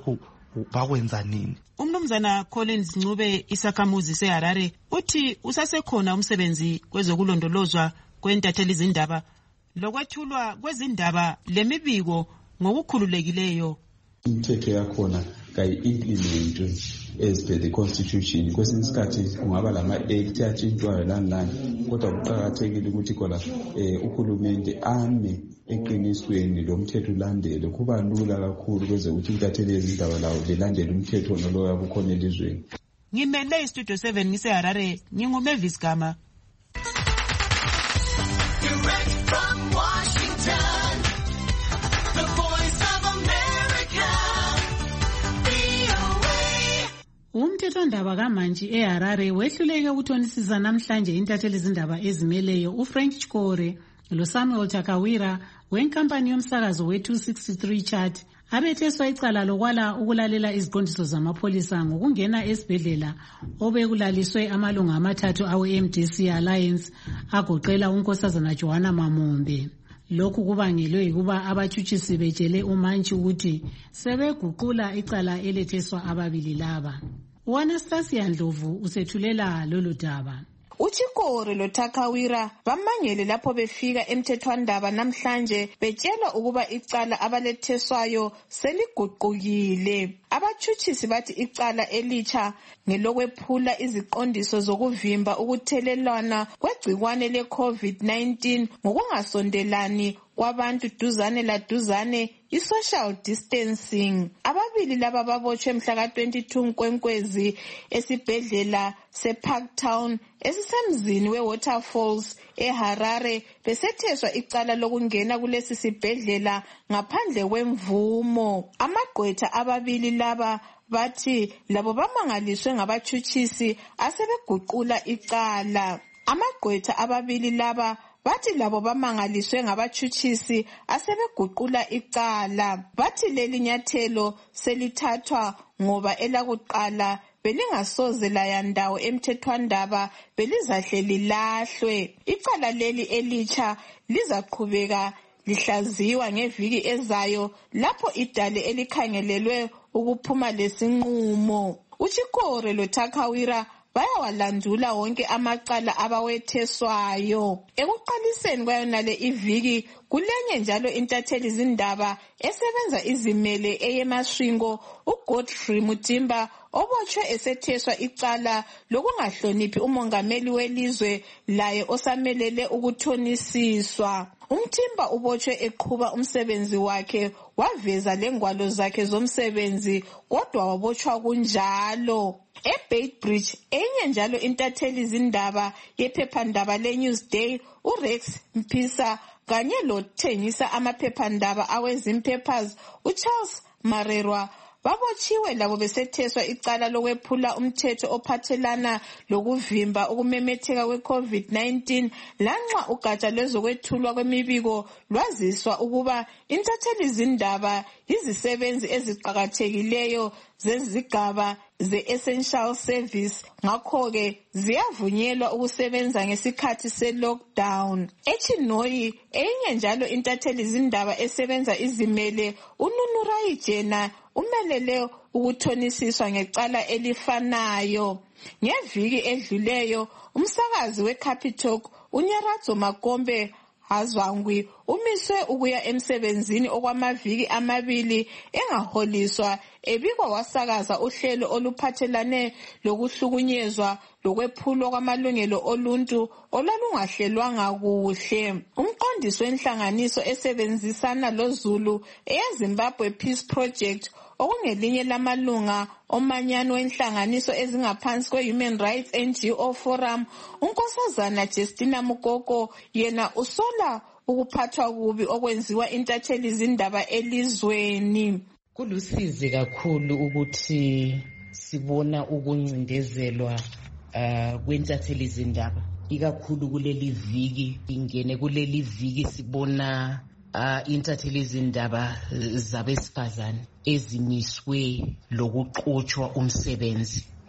bakwenza nini. Umnumzana Collins Ncube isakhamuzi seHarare uthi usasekhona umsebenzi kwezokulondolozwa kwentatheli izindaba lokwethulwa kwezindaba lemibiko ngokukhululekileyo. Imithetho yakhona kayi-implementwe as per the constitution. Kwesinye isikhathi kungaba lama-act atshintshwayo lani, kodwa kuqakathekile ukuthi khona uhulumende ame eqinisweni lo mthetho ulandele. Kuba lula kakhulu kweze ukuthi intatheli yezindaba lawo lilandele umthetho noloya bukhona elizweni. Ngimele istudio 7 ngiseHarare, nginguMavis Gama. Umthethondaba kaMantshi eHarare wehluleke ukuthonisisa namhlanje intatheli izindaba ezimeleyo uFrank Chikore loSamuel Takawira wenkampani yomsakazo we263 Chat abetheswa icala lokwala ukulalela iziqondiso zamapholisa ngokungena esibhedlela obekulaliswe amalunga amathathu awe-MDC Alliance agoqela unkosazana Joanna Mamombe. Lokhu kubangelwe ukuba abatshutshisi betshele uMantshi ukuthi sebeguqula icala eletheswa ababili laba. Anastasia Ndlovu usethulela lolu daba. uChikore loTakawira bamangele lapho befika emthethwandaba namhlanje betshelwa ukuba icala abaletheswayo seliguqukile. Abatshutshisi bathi icala elitsha ngelokwephula iziqondiso zokuvimba ukuthelelwana kwegcikwane le-COVID-19 ngokungasondelani kwabantu duzane laduzane i-social distancing. Ababili laba babotshwe mhla ka-22 Nkwenkwezi esibhedlela seParktown esisemzini weWaterfalls eHarare besetheswa icala lokungena kulesi sibhedlela ngaphandle kwemvumo. Amagqwetha ababili laba bathi labo bamangaliswe ngabatshutshisi asebeguqula icala. Amagqwetha ababili laba bathi labo bamangaliswe ngabatshutshisi asebeguqula icala. Bathi leli nyathelo selithathwa ngoba elakuqala belingasoze layandawo emthethwandaba belizahle lilahlwe. Icala leli elitsha lizaqhubeka lihlaziwa ngeviki ezayo lapho idale elikhangelelwe ukuphuma lesinqumo. uChikore loTakawira bayawalandula wonke amacala abawetheswayo. Ekuqaliseni kwayonale iviki kulenye njalo intatheli izindaba esebenza izimele eyeMasvingo uGodfrey Mutimba obotshwe esetheswa icala lokungahloniphi umongameli welizwe laye osamelele ukuthonisiswa. Umtimba ubotshwe eqhuba umsebenzi wakhe waveza lengwalo zakhe zomsebenzi kodwa wabotshwa kunjalo. eBeitbridge enye njalo intatheli izindaba yephephandaba leNewsday uRex Mpisa kanye lothengisa amaphephandaba awezimpapers uCharles Marerwa babotshiwe labo besetheswa icala lokwephula umthetho ophathelana lokuvimba ukumemetheka kwe-COVID-19 lanxa ugatsha lwezokwethulwa kwemibiko lwaziswa ukuba intatheli izindaba yizisebenzi eziqakathekileyo zezigaba ze-essential service ngakho-ke ziyavunyelwa ukusebenza ngesikhathi se-lockdown. eChinoyi enye njalo intatheli izindaba esebenza izimele uNunurai Jena umelele ukuthonisiswa ngecala elifanayo. Ngeviki edluleyo umsakazi weCapitalk uNyaradzo Makombe Hazwangwi umiswe ukuya emsebenzini okwamaviki amabili engaholiswa ebikwa wasakaza uhlelo oluphathelane lokuhlukunyezwa lokwephulwa kwamalungelo oluntu olwalungahlelwanga kuhle. Umqondisi wenhlanganiso esebenzisana loZulu eyeZimbabwe Peace Project okungelinye lamalunga omanyano wenhlanganiso ezingaphansi kwe-Human Rights NGO Forum unkosazana Justina Mukoko yena usola ukuphathwa kubi okwenziwa intatheli izindaba elizweni. Kulusizi kakhulu ukuthi sibona ukuncindezelwa kwentatheli izindaba ikakhulu kuleli viki. Ingene kuleli viki sibona intatheli izindaba zabesifazane ezimiswe lokuxotshwa umsebenzi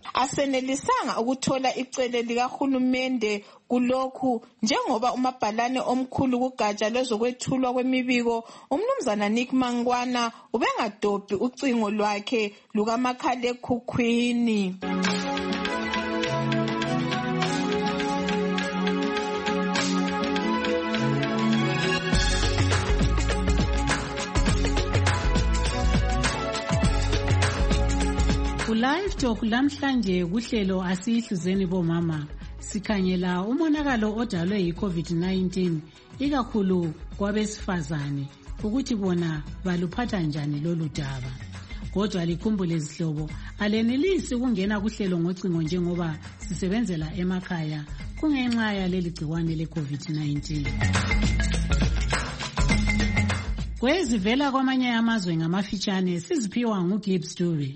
asenelisanga ukuthola icele likahulumende kulokhu, njengoba umabhalane omkhulu kugatsha lwezokwethulwa kwemibiko umnumzana Nick Mangwana ubengadobhi ucingo lwakhe lukamakhalekhukhwini. Live Talk lamhlanje kuhlelo asihluzeni bomama sikhangela umonakalo odalwe yi-COVID-19 ikakhulu kwabesifazane ukuthi bona baluphatha njani lolu daba. Kodwa likhumbule zihlobo alenelisi ukungena kuhlelo ngocingo njengoba sisebenzela emakhaya kungenxa yaleli gciwane le-COVID-19. Kwezivela kwamanye amazwe ngamafitshane siziphiwa nguGibbs Dube.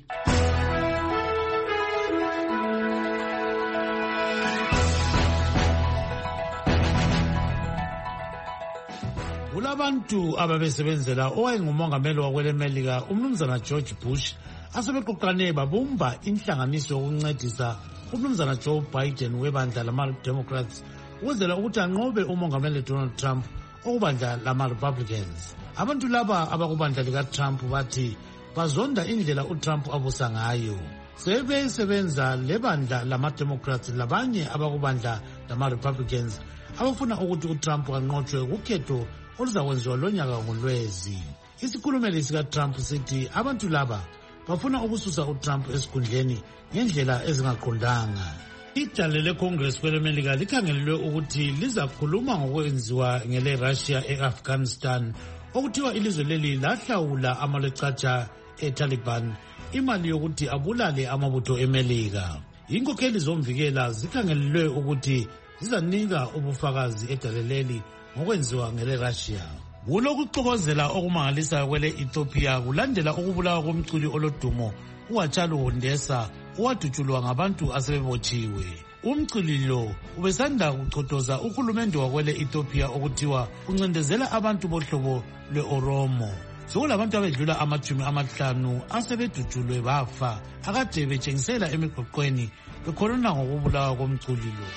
Kulabantu ababesebenzela owayengumongameli wakwelemelika umnumzana George Bush asebeqoqane babumba inhlanganiso yokuncedisa umnumzana Joe Biden webandla lama-Democrats ukwenzela ukuthi anqobe umongameli Donald Trump okubandla lama-Republicans. Abantu laba abakubandla lika-Trump bathi bazonda indlela uTrump abusa ngayo. Sebesebenza lebandla lama-Democrats labanye abakubandla lama-Republicans abafuna ukuthi uTrump anqotshwe kukhetho oluzakwenziwa lonyaka ngoLwezi. Isikhulumeli sika-Trump sithi abantu laba bafuna ukususa uTrump esikhundleni ngendlela ezingaqondanga. Ijale leCongress kwelemelika likhangelelwe ukuthi lizakhuluma ngokwenziwa ngele-Russia e-Afghanistan okuthiwa ilizwe leli lahlawula amalechacha e-Taliban imali yokuthi abulale amabutho emelika. Inkokheli zomvikela zikhangelelwe ukuthi zizanika ubufakazi edaleleli ngokwenziwa ngele-Russia. Kulokuxokozela okumangalisayo kwele-Ethiopia kulandela ukubulawa komculi olodumo uHachalu Hundessa owadutshulwa ngabantu asebebotshiwe. Umculi lo ubesanda kuchotoza uhulumende wakwele-Ethiopia okuthiwa uncindezela abantu bohlobo lwe-Oromo. Sokulabantu abedlula 50 asebedutshulwe bafa akade betshengisela emigoqweni bekhuluma ngokubulawa komculi lo.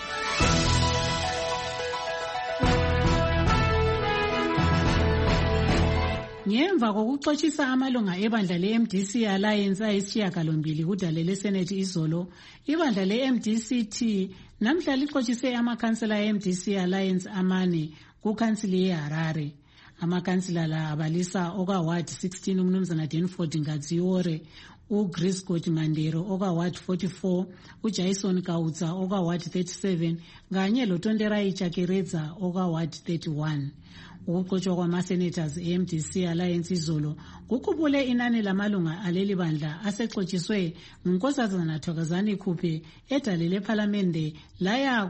Ngemva kokuxoshisa amalunga ebandla le-MDC Alliance ayisishiyagalombili kudale leSenate izolo, ibandla le-MDC-T namhla lixoshise amakhansela e-MDC Alliance amane kukhansili yeHarare. Amakhansila la abalisa okaward 16 umnumzana Danford Ngadziore, uGriscott Mandero okaward 44, uJason Kautsa okaward 37 kanye loTonderai Chakereza okaward 31. Ukuqotshwa kwama-senators e-MDC Alliance izolo kukhupule inani lamalunga aleli bandla asexotshiswe ngunkosazana Thokozani Khuphe edale lephalamende laya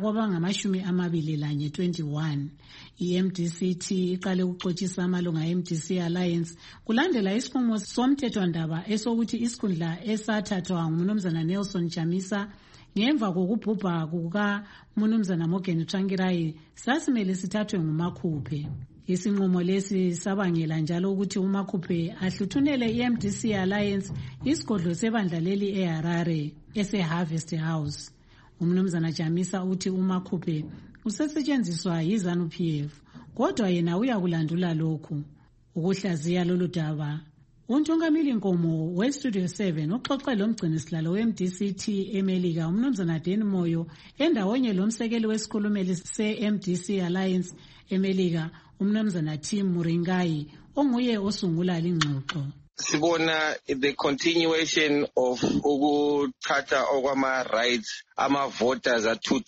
kwabangama-21. I-MDC-T iqale ukuxotshisa amalunga e-MDC Alliance kulandela isinqumo somthethwandaba esokuthi isikhundla esathathwa ngumnumzana Nelson Chamisa ngemva kokubhubha kukamnumzana Morgan Tsvangirai sasimele sithathwe nguMakhuphe. Isinqumo lesi sabangela njalo ukuthi uMakhuphe ahluthunele i-MDC Alliance isigodlo sebandla leli eHarare ese-Harvest House. Umnumzana Chamisa uthi uMakhuphe usesetshenziswa yi-ZANU-PF kodwa yena uyakulandula lokhu. Ukuhlaziya lolu daba uNtungamili Nkomo we-Studio 7 uxoxe lomgcinisihlalo we-MDC-T emelika umnumzana Dan Moyo endawonye lomsekeli wesikhulumeli se-MDC Alliance emelika umnumzana Tim Muringai onguye osungula lingxoxo. Sibona the continuation of ukuthatha okwama-rights ama-voters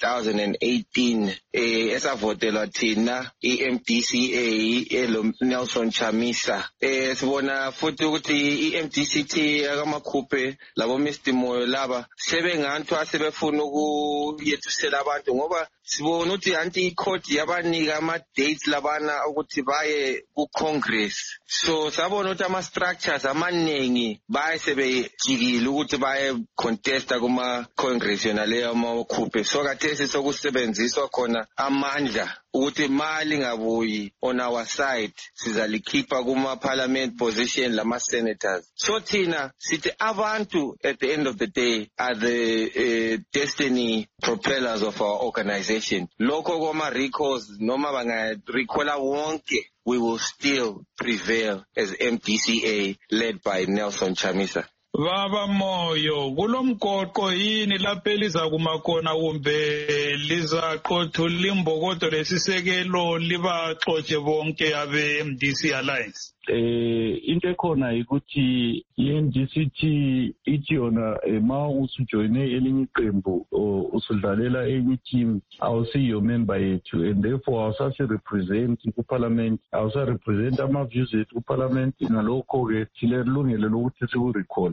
a-2018 esavotelwa thina i-MDCA Nelson Chamisa. Sibona futhi ukuthi i-MDC-T akamakhuphe labo Mr. Moyo laba sebenganthwa sebefuna ukuyethusela abantu ngoba sibona ukuthi anti i-court yabanika ama-dates labana ukuthi baye ku-Congress. So sabona ukuthi ama-structures amaningi baye sebejikile ukuthi baye contesta kuma-Congress yona leyo amakhuphe. So kathesi sokusebenziswa khona amandla ukuthi mali ngabuyi on our side sizalikhipha kuma-parliament position lama-senators. So thina sithi abantu at the end of the day are the destiny propellers of our organization. Lokho kwama-recalls noma bangarecalla wonke, we will still prevail as MDCA led by Nelson Chamisa. Baba Moyo, kulomgoqo yini lapho elizakuma khona kumbe lizaqothula imbokodo lesisekelo libaxotshe bonke abe-MDC Alliance? Into ekhona ukuthi i-MDCT ithi yona ma usujoyine elinye iqembu usudlalela enye team awusiyo member yethu, and therefore awusarepresent ku-parliament, awusarepresent ama-views ethu ku-parliament. Ngalokho-ke silelungelo lokuthi siku-recall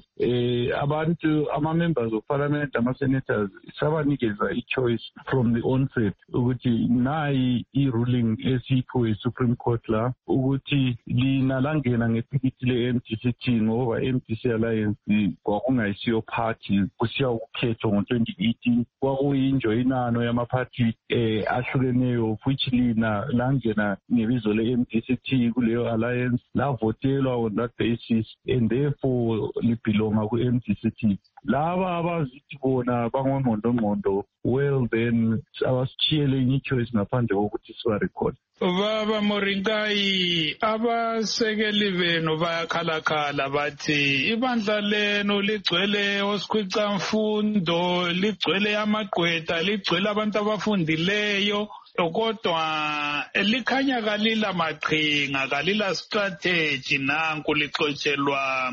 abantu ama-members of parliament, ama-senators, sabanikeza i-choice from the onset ukuthi nayi i-ruling esipho e-Supreme Court la ukuthi lina langena ngetikiti le-MDCT ngoba MDC Alliance kwakungayisiyo party kusiya ukukhethwa ngo-2018, kwakuyinjoyinano yamaphathi ahlukeneyo, which lina langena ngebizo le-MDCT kuleyo alliance, lavotelwa on that basis, and therefore libelonga ku-MDCT. Laba abazithi bona bangongqondo, well then abasitshiyele enye ichoice ngaphandle kokuthi sibarecord. Baba Moringai, abasekeli benu bayakhalakhala bathi ibandla lenu ligcwele osikhwicamfundo, ligcwele amagqwetha, ligcwele abantu abafundileyo, kodwa likhanya kalila maqhinga, kalila strategy nanku lixotshelwa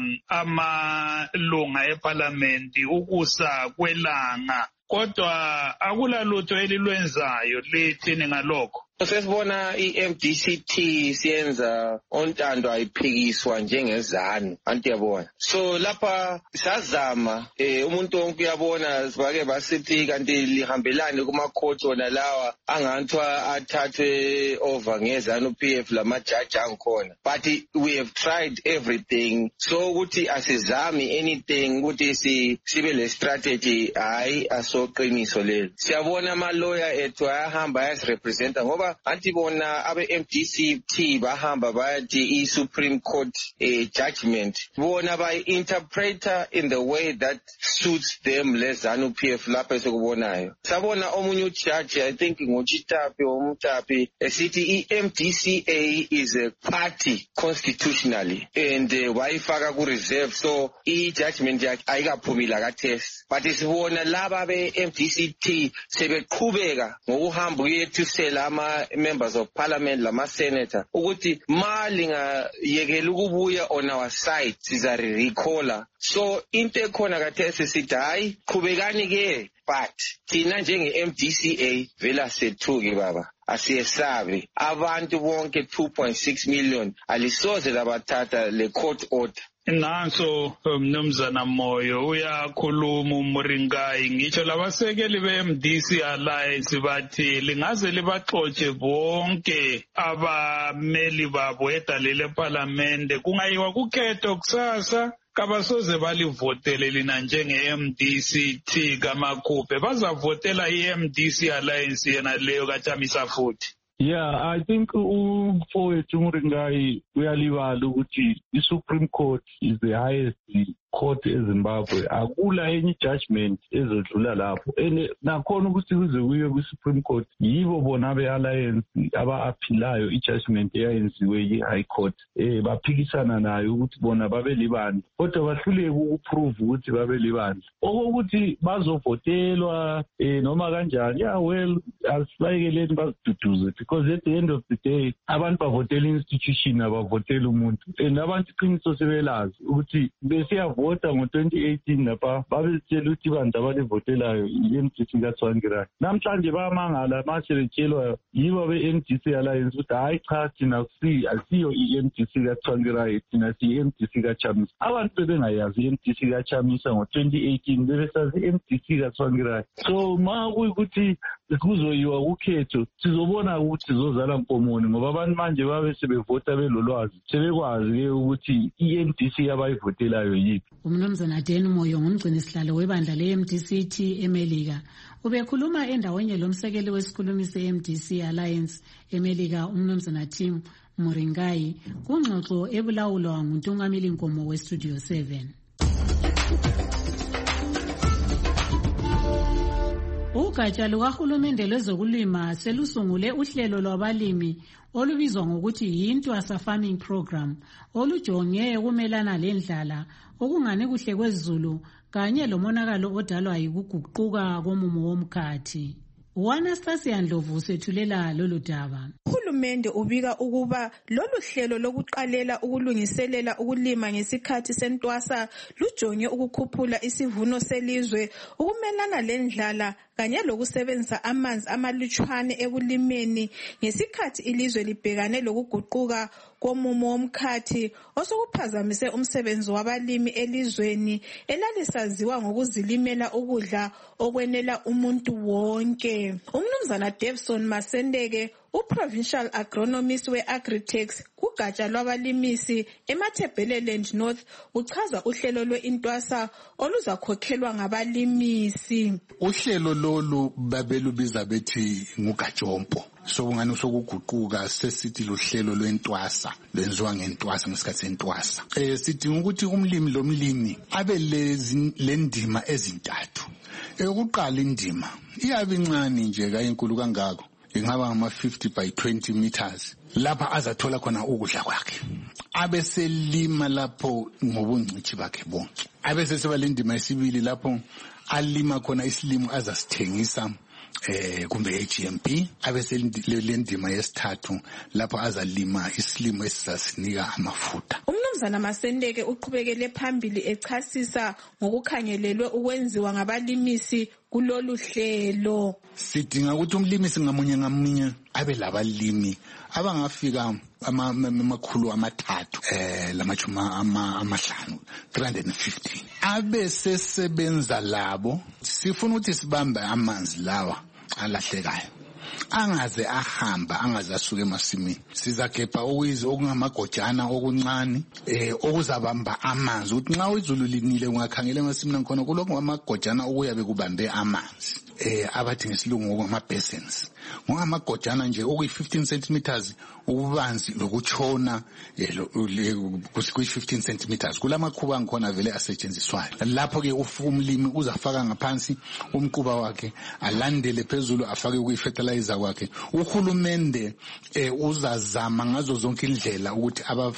amalunga eparlamente ukusa kwelanga, kodwa akulalutho elilwenzayo. Lithini ngalokho? Sesibona i-MDCT siyenza ontando ayiphikiswa njengezanu, antiyabona. So lapha sazama umuntu wonke uyabona sibake basithi kanti lihambelane kuma-court wona lawa anganthiwa athathwe over ngezanu PF lama-judge angikhona. But we have tried everything. So ukuthi asizami anything ukuthi sibe le strategy, hayi asoqiniso lelo. Siyabona ama-lawyer ethu ayahamba ayasirepresenta ngoba antibona abe-MDCT bahamba bayathi i-Supreme Court judgment bona by-interpreter in the way that suits them lezanu PF lapha esikubonayo. Sabona omunye ujudge, I think ngoChitapi omutapi, esithi i-MDCA is a party constitutionally and wayifaka ku-reserve, so i-judgment yakhe ayikaphumila ka-test. But sibona laba be-MDCT sebeqhubeka ngokuhamba uyethusela members of parliament lama-senator ukuthi mali ngayekela ukubuya on our side sizari-recalla. So into ekhona kathesi sithi hayi qhubekani ke, but thina njenge-MDCA vela sethuki baba, asiyesabi. Abantu bonke 2.6 million alisoze labathatha le court order. Nanso Mnumzana Moyo uyakhuluma uMoringai, ngitsho labasekeli be-MDC Alliance bathi lingaze libaxotshe bonke abameli babo edalele eparlamente, kungayiwa kukhetho kusasa kabasoze balivotele lina njenge-MDCT kaMakhuphe, bazavotela i-MDC Alliance yena leyo kaChamisa futhi. Yeah, I think umfowethu Moringai uyalibala ukuthi i-Supreme Court is the highest court eZimbabwe. Akula enye judgment ezodlula lapho. Nakhona ukuthi kuze kuye ku-Supreme Court yibo bona be-alliance aba-aphilayo i-judgment eyayenziwe yi-High Court. Baphikisana nayo ukuthi bona babe libandla, kodwa bahluleke ukuprove ukuthi babe libandla. Okokuthi bazovotelwa noma kanjani, yeah, well, asibayekeleni baziduduze, because at the end of the day abantu bavotela institution abavotela umuntu, and abantu iqiniso sebelazi ukuthi besiyavota ngo-2018 lapha babezitshela ukuthi bandla abalivotelayo i-MDC kaTsvangirai. Namhlanje bayamangala mase betshelwa yibo be-MDC Alliance ukuthi hayi cha thina asiyo i-MDC kaTsvangirai, thina siyi-MDC kaChamisa. Abantu bebengayazi i-MDC kaChamisa ngo-2018, bebesazi i-MDC kaTsvangirai. So ma kuyikuthi kuzoyiwa kukhetho sizobona ukuthi sizozala mpomoni, ngoba abantu manje babe sebevota belolwazi, sebekwazi-ke ukuthi i-MDC abayivotelayo yiphi. Umnumzana Dan Moyo ngumgcini sihlalo webandla le-MDCT eMelika ubekhuluma endaweni lomsekeli wesikhulumi se-MDC Alliance eMelika umnumzana Tim Muringai kungxoxo ebulawulwa nguNtungameli Nkomo weStudio 7. Ugatsha lukahulumende lwezokulima selusungule uhlelo lwabalimi olubizwa ngokuthi yi-Ntwasa Farming Program olujonge ukumelana lendlala okungani kuhle kwezulu kanye lomonakalo odalwa yikuguquka komumo womkhathi. Anastasia Ndlovu sethulela lolu daba. Uhulumende ubika ukuba lolu hlelo lokuqalela ukulungiselela ukulima ngesikhathi sentwasa lujonge ukukhuphula isivuno selizwe ukumelana lendlala kanye lokusebenzisa amanzi amalutshwane ekulimeni ngesikhathi ilizwe libhekane lokuguquka komumo womkhathi osokuphazamise umsebenzi wabalimi elizweni elalisaziwa ngokuzilimela ukudla okwenela umuntu wonke. Umnumzana Davison Masendeke uprovincial agronomist we-Agritech kugatsha lwabalimisi eMatabeleland North uchaza uhlelo lwe-Intwasa oluzakhokhelwa ngabalimisi. Uhlelo lolu babelubiza bethi ngugajompo. Sokungani sokuguquka sesithi luhlelo lwentwasa lwenziwa ngentwasa ngesikhathi sentwasa. Sidinga ukuthi umlimi lomlimi abe lendima ezintathu. Ukuqala indima iyabe incane nje kayinkulu kangako. Ingaba ngama 50 by 20 meters lapha azathola khona ukudla kwakhe. Abese lima lapho ngobungcithi bakhe bonke. Abese seba lendima esibili lapho alima khona isilimo azasithengisa kumbe GMP. Abese lendima yesithathu lapho azalima isilimo esizasinika amafutha. Umnumzana Masendeke uqhubekele phambili echasisa ngokukhangelelwe ukwenziwa ngabalimisi kulolu hlelo. Sidinga ukuthi umlimisi ngamunye abe labalimi abangafika amakhulu amathathu lamachuma amahlanu 350 abe sesebenza labo. Sifuna ukuthi sibambe amanzi lawa alahlekayo angaze ahamba angaze asuke emasimini. Sizakhepha okungamagojana okuncane okuzabamba amanzi ukuthi nxa izulu linile ungakhangela emasimini khona kulokho amagojana okuyabe kubambe amanzi abathi ngesilungu ngama-basins ngamagojana nje okuyi 15 centimeters ububanzi lokutshona kuyi 15 centimeters kulamakhuba ngikhona vele asetshenziswayo. Lapho ke umlimi uzafaka ngaphansi umquba wakhe alandele phezulu afake kuyi-fertilizer kwakhe. Uhulumende uzazama ngazo zonke indlela ukuthi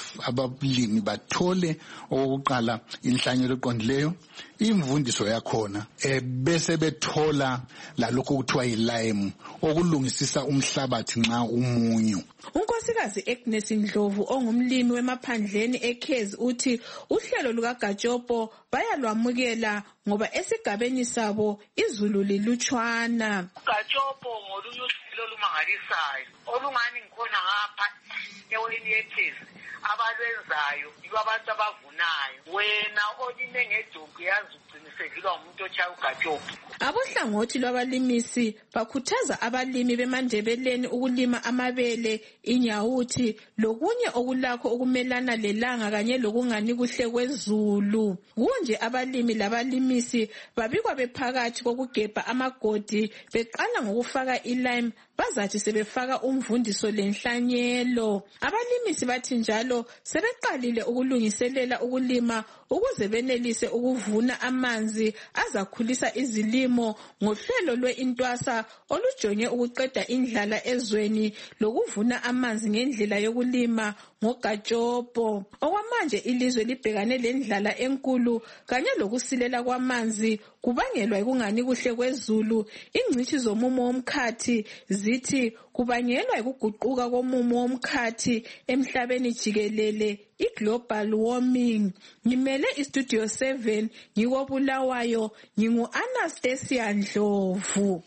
abalimi bathole okokuqala inhlanyelo eqondileyo, imvundiso yakhona bese bethola lalokho kuthiwa yilime okulungisisa umhlabathi nxa umunyu. Unkosikazi Agnes Ndlovu ongumlimi wemaphandleni eKhezi uthi uhlelo lukaGajopo bayalwamukela ngoba esigabeni sabo izulu lilutshwana. Gajopo ngolunye uhlelo olumangalisayo olungani ngikhona ngapha eweni yeKhezi abalwenzayo yibo abantu abavunayo. Wena olime ngedumbu yazi uqinisekile umuntu ochaya uGajopo. Abohlangothi lwabalimisi bakhuthaza abalimi beMandebeleni ukulima amabele, inyawuthi lokunye okulakho ukumelana lelanga kanye lokungani kuhle kwezulu. Kunje abalimi labalimisi babikwa bephakathi kokugebha amagodi beqala ngokufaka ilime bazathi sebefaka umvundiso lenhlanyelo. Abalimisi bathi njalo sebeqalile ukulungiselela ukulima ukuze benelise ukuvuna amanzi azakhulisa izilimo ngohlelo lwe-Intwasa olujonge ukuqeda indlala ezweni lokuvuna amanzi ngendlela yokulima ngoGajopo. Okwamanje ilizwe libhekane lendlala enkulu kanye lokusilela kwamanzi kubangelwa yikungani kuhle kwezulu. Ingcithi zomumo womkhathi zithi kubangelwa yikuguquka komumo womkhathi emhlabeni jikelele, i-global warming. Ngimele iStudio 7 ngikobulawayo ngingu-Anastasia Ndlovu.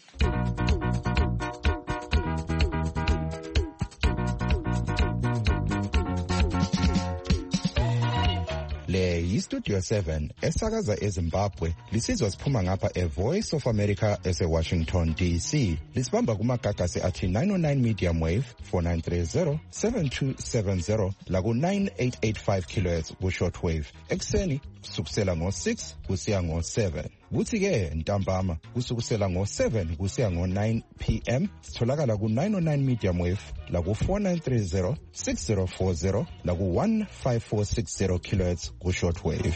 Le yiStudio 7 esakaza eZimbabwe lisizwa siphuma ngapha eVoice of America eseWashington DC. Lisibamba kumagagasi athi 909 medium wave 4930 7270 laku 9885 kHz ku shortwave. Ekseni kusukela ngo6 kusiya ngo7. Kuthi ke ntambama kusukela ngo7 kusiya ngo9 PM sitholakala ku 909 medium wave laku 4930 6040 laku 15460 kHz ku shortwave.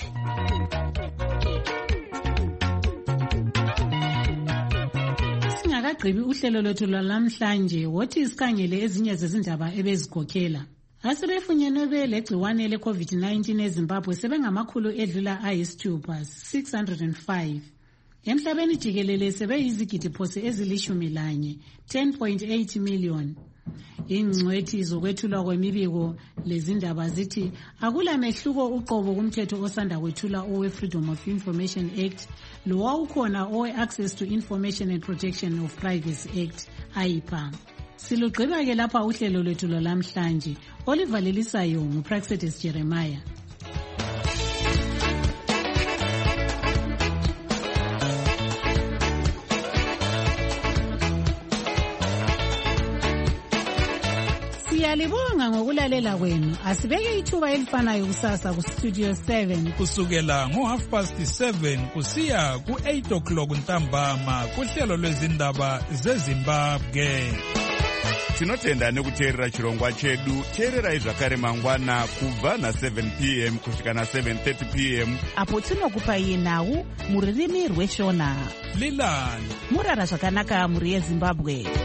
Singakagqibi uhlelo lwethu lwalamhlanje wothi isikhangele ezinye zezindaba ebezikhokhela. Asebefunyenwe belegciwane le-COVID-19 eZimbabwe sebengamakhulu edlula ayisithupha 605. Emhlabeni jikelele sebeyizigidi phose ezili11 10.8 million. Ingcwethi zokwethulwa kwemibiko lezindaba zithi akula mehluko uqobo kumthetho osanda kwethula owe-Freedom of Information Act lowawukhona owe-Access to Information and Protection of Privacy Act AIPA. Silugqiba ke lapha uhlelo lwethu lwalamhlanje olivalelisayo nguPraxedis Jeremiah. Siyalibonga ngokulalela kwenu. Asibeke ithuba elifanayo kusasa ku Studio 7 kusukela ngo7:30 kusiya ku8 ntambama kuhlelo lwezindaba zeZimbabwe. Tinotenda nekuteerera chirongwa chedu. Teererai zvakare mangwana kubva na7 PM kusvika na7:30 PM apo tinokupai nhau muririmi rweshona. Lilani murara zvakanaka muri yeZimbabwe.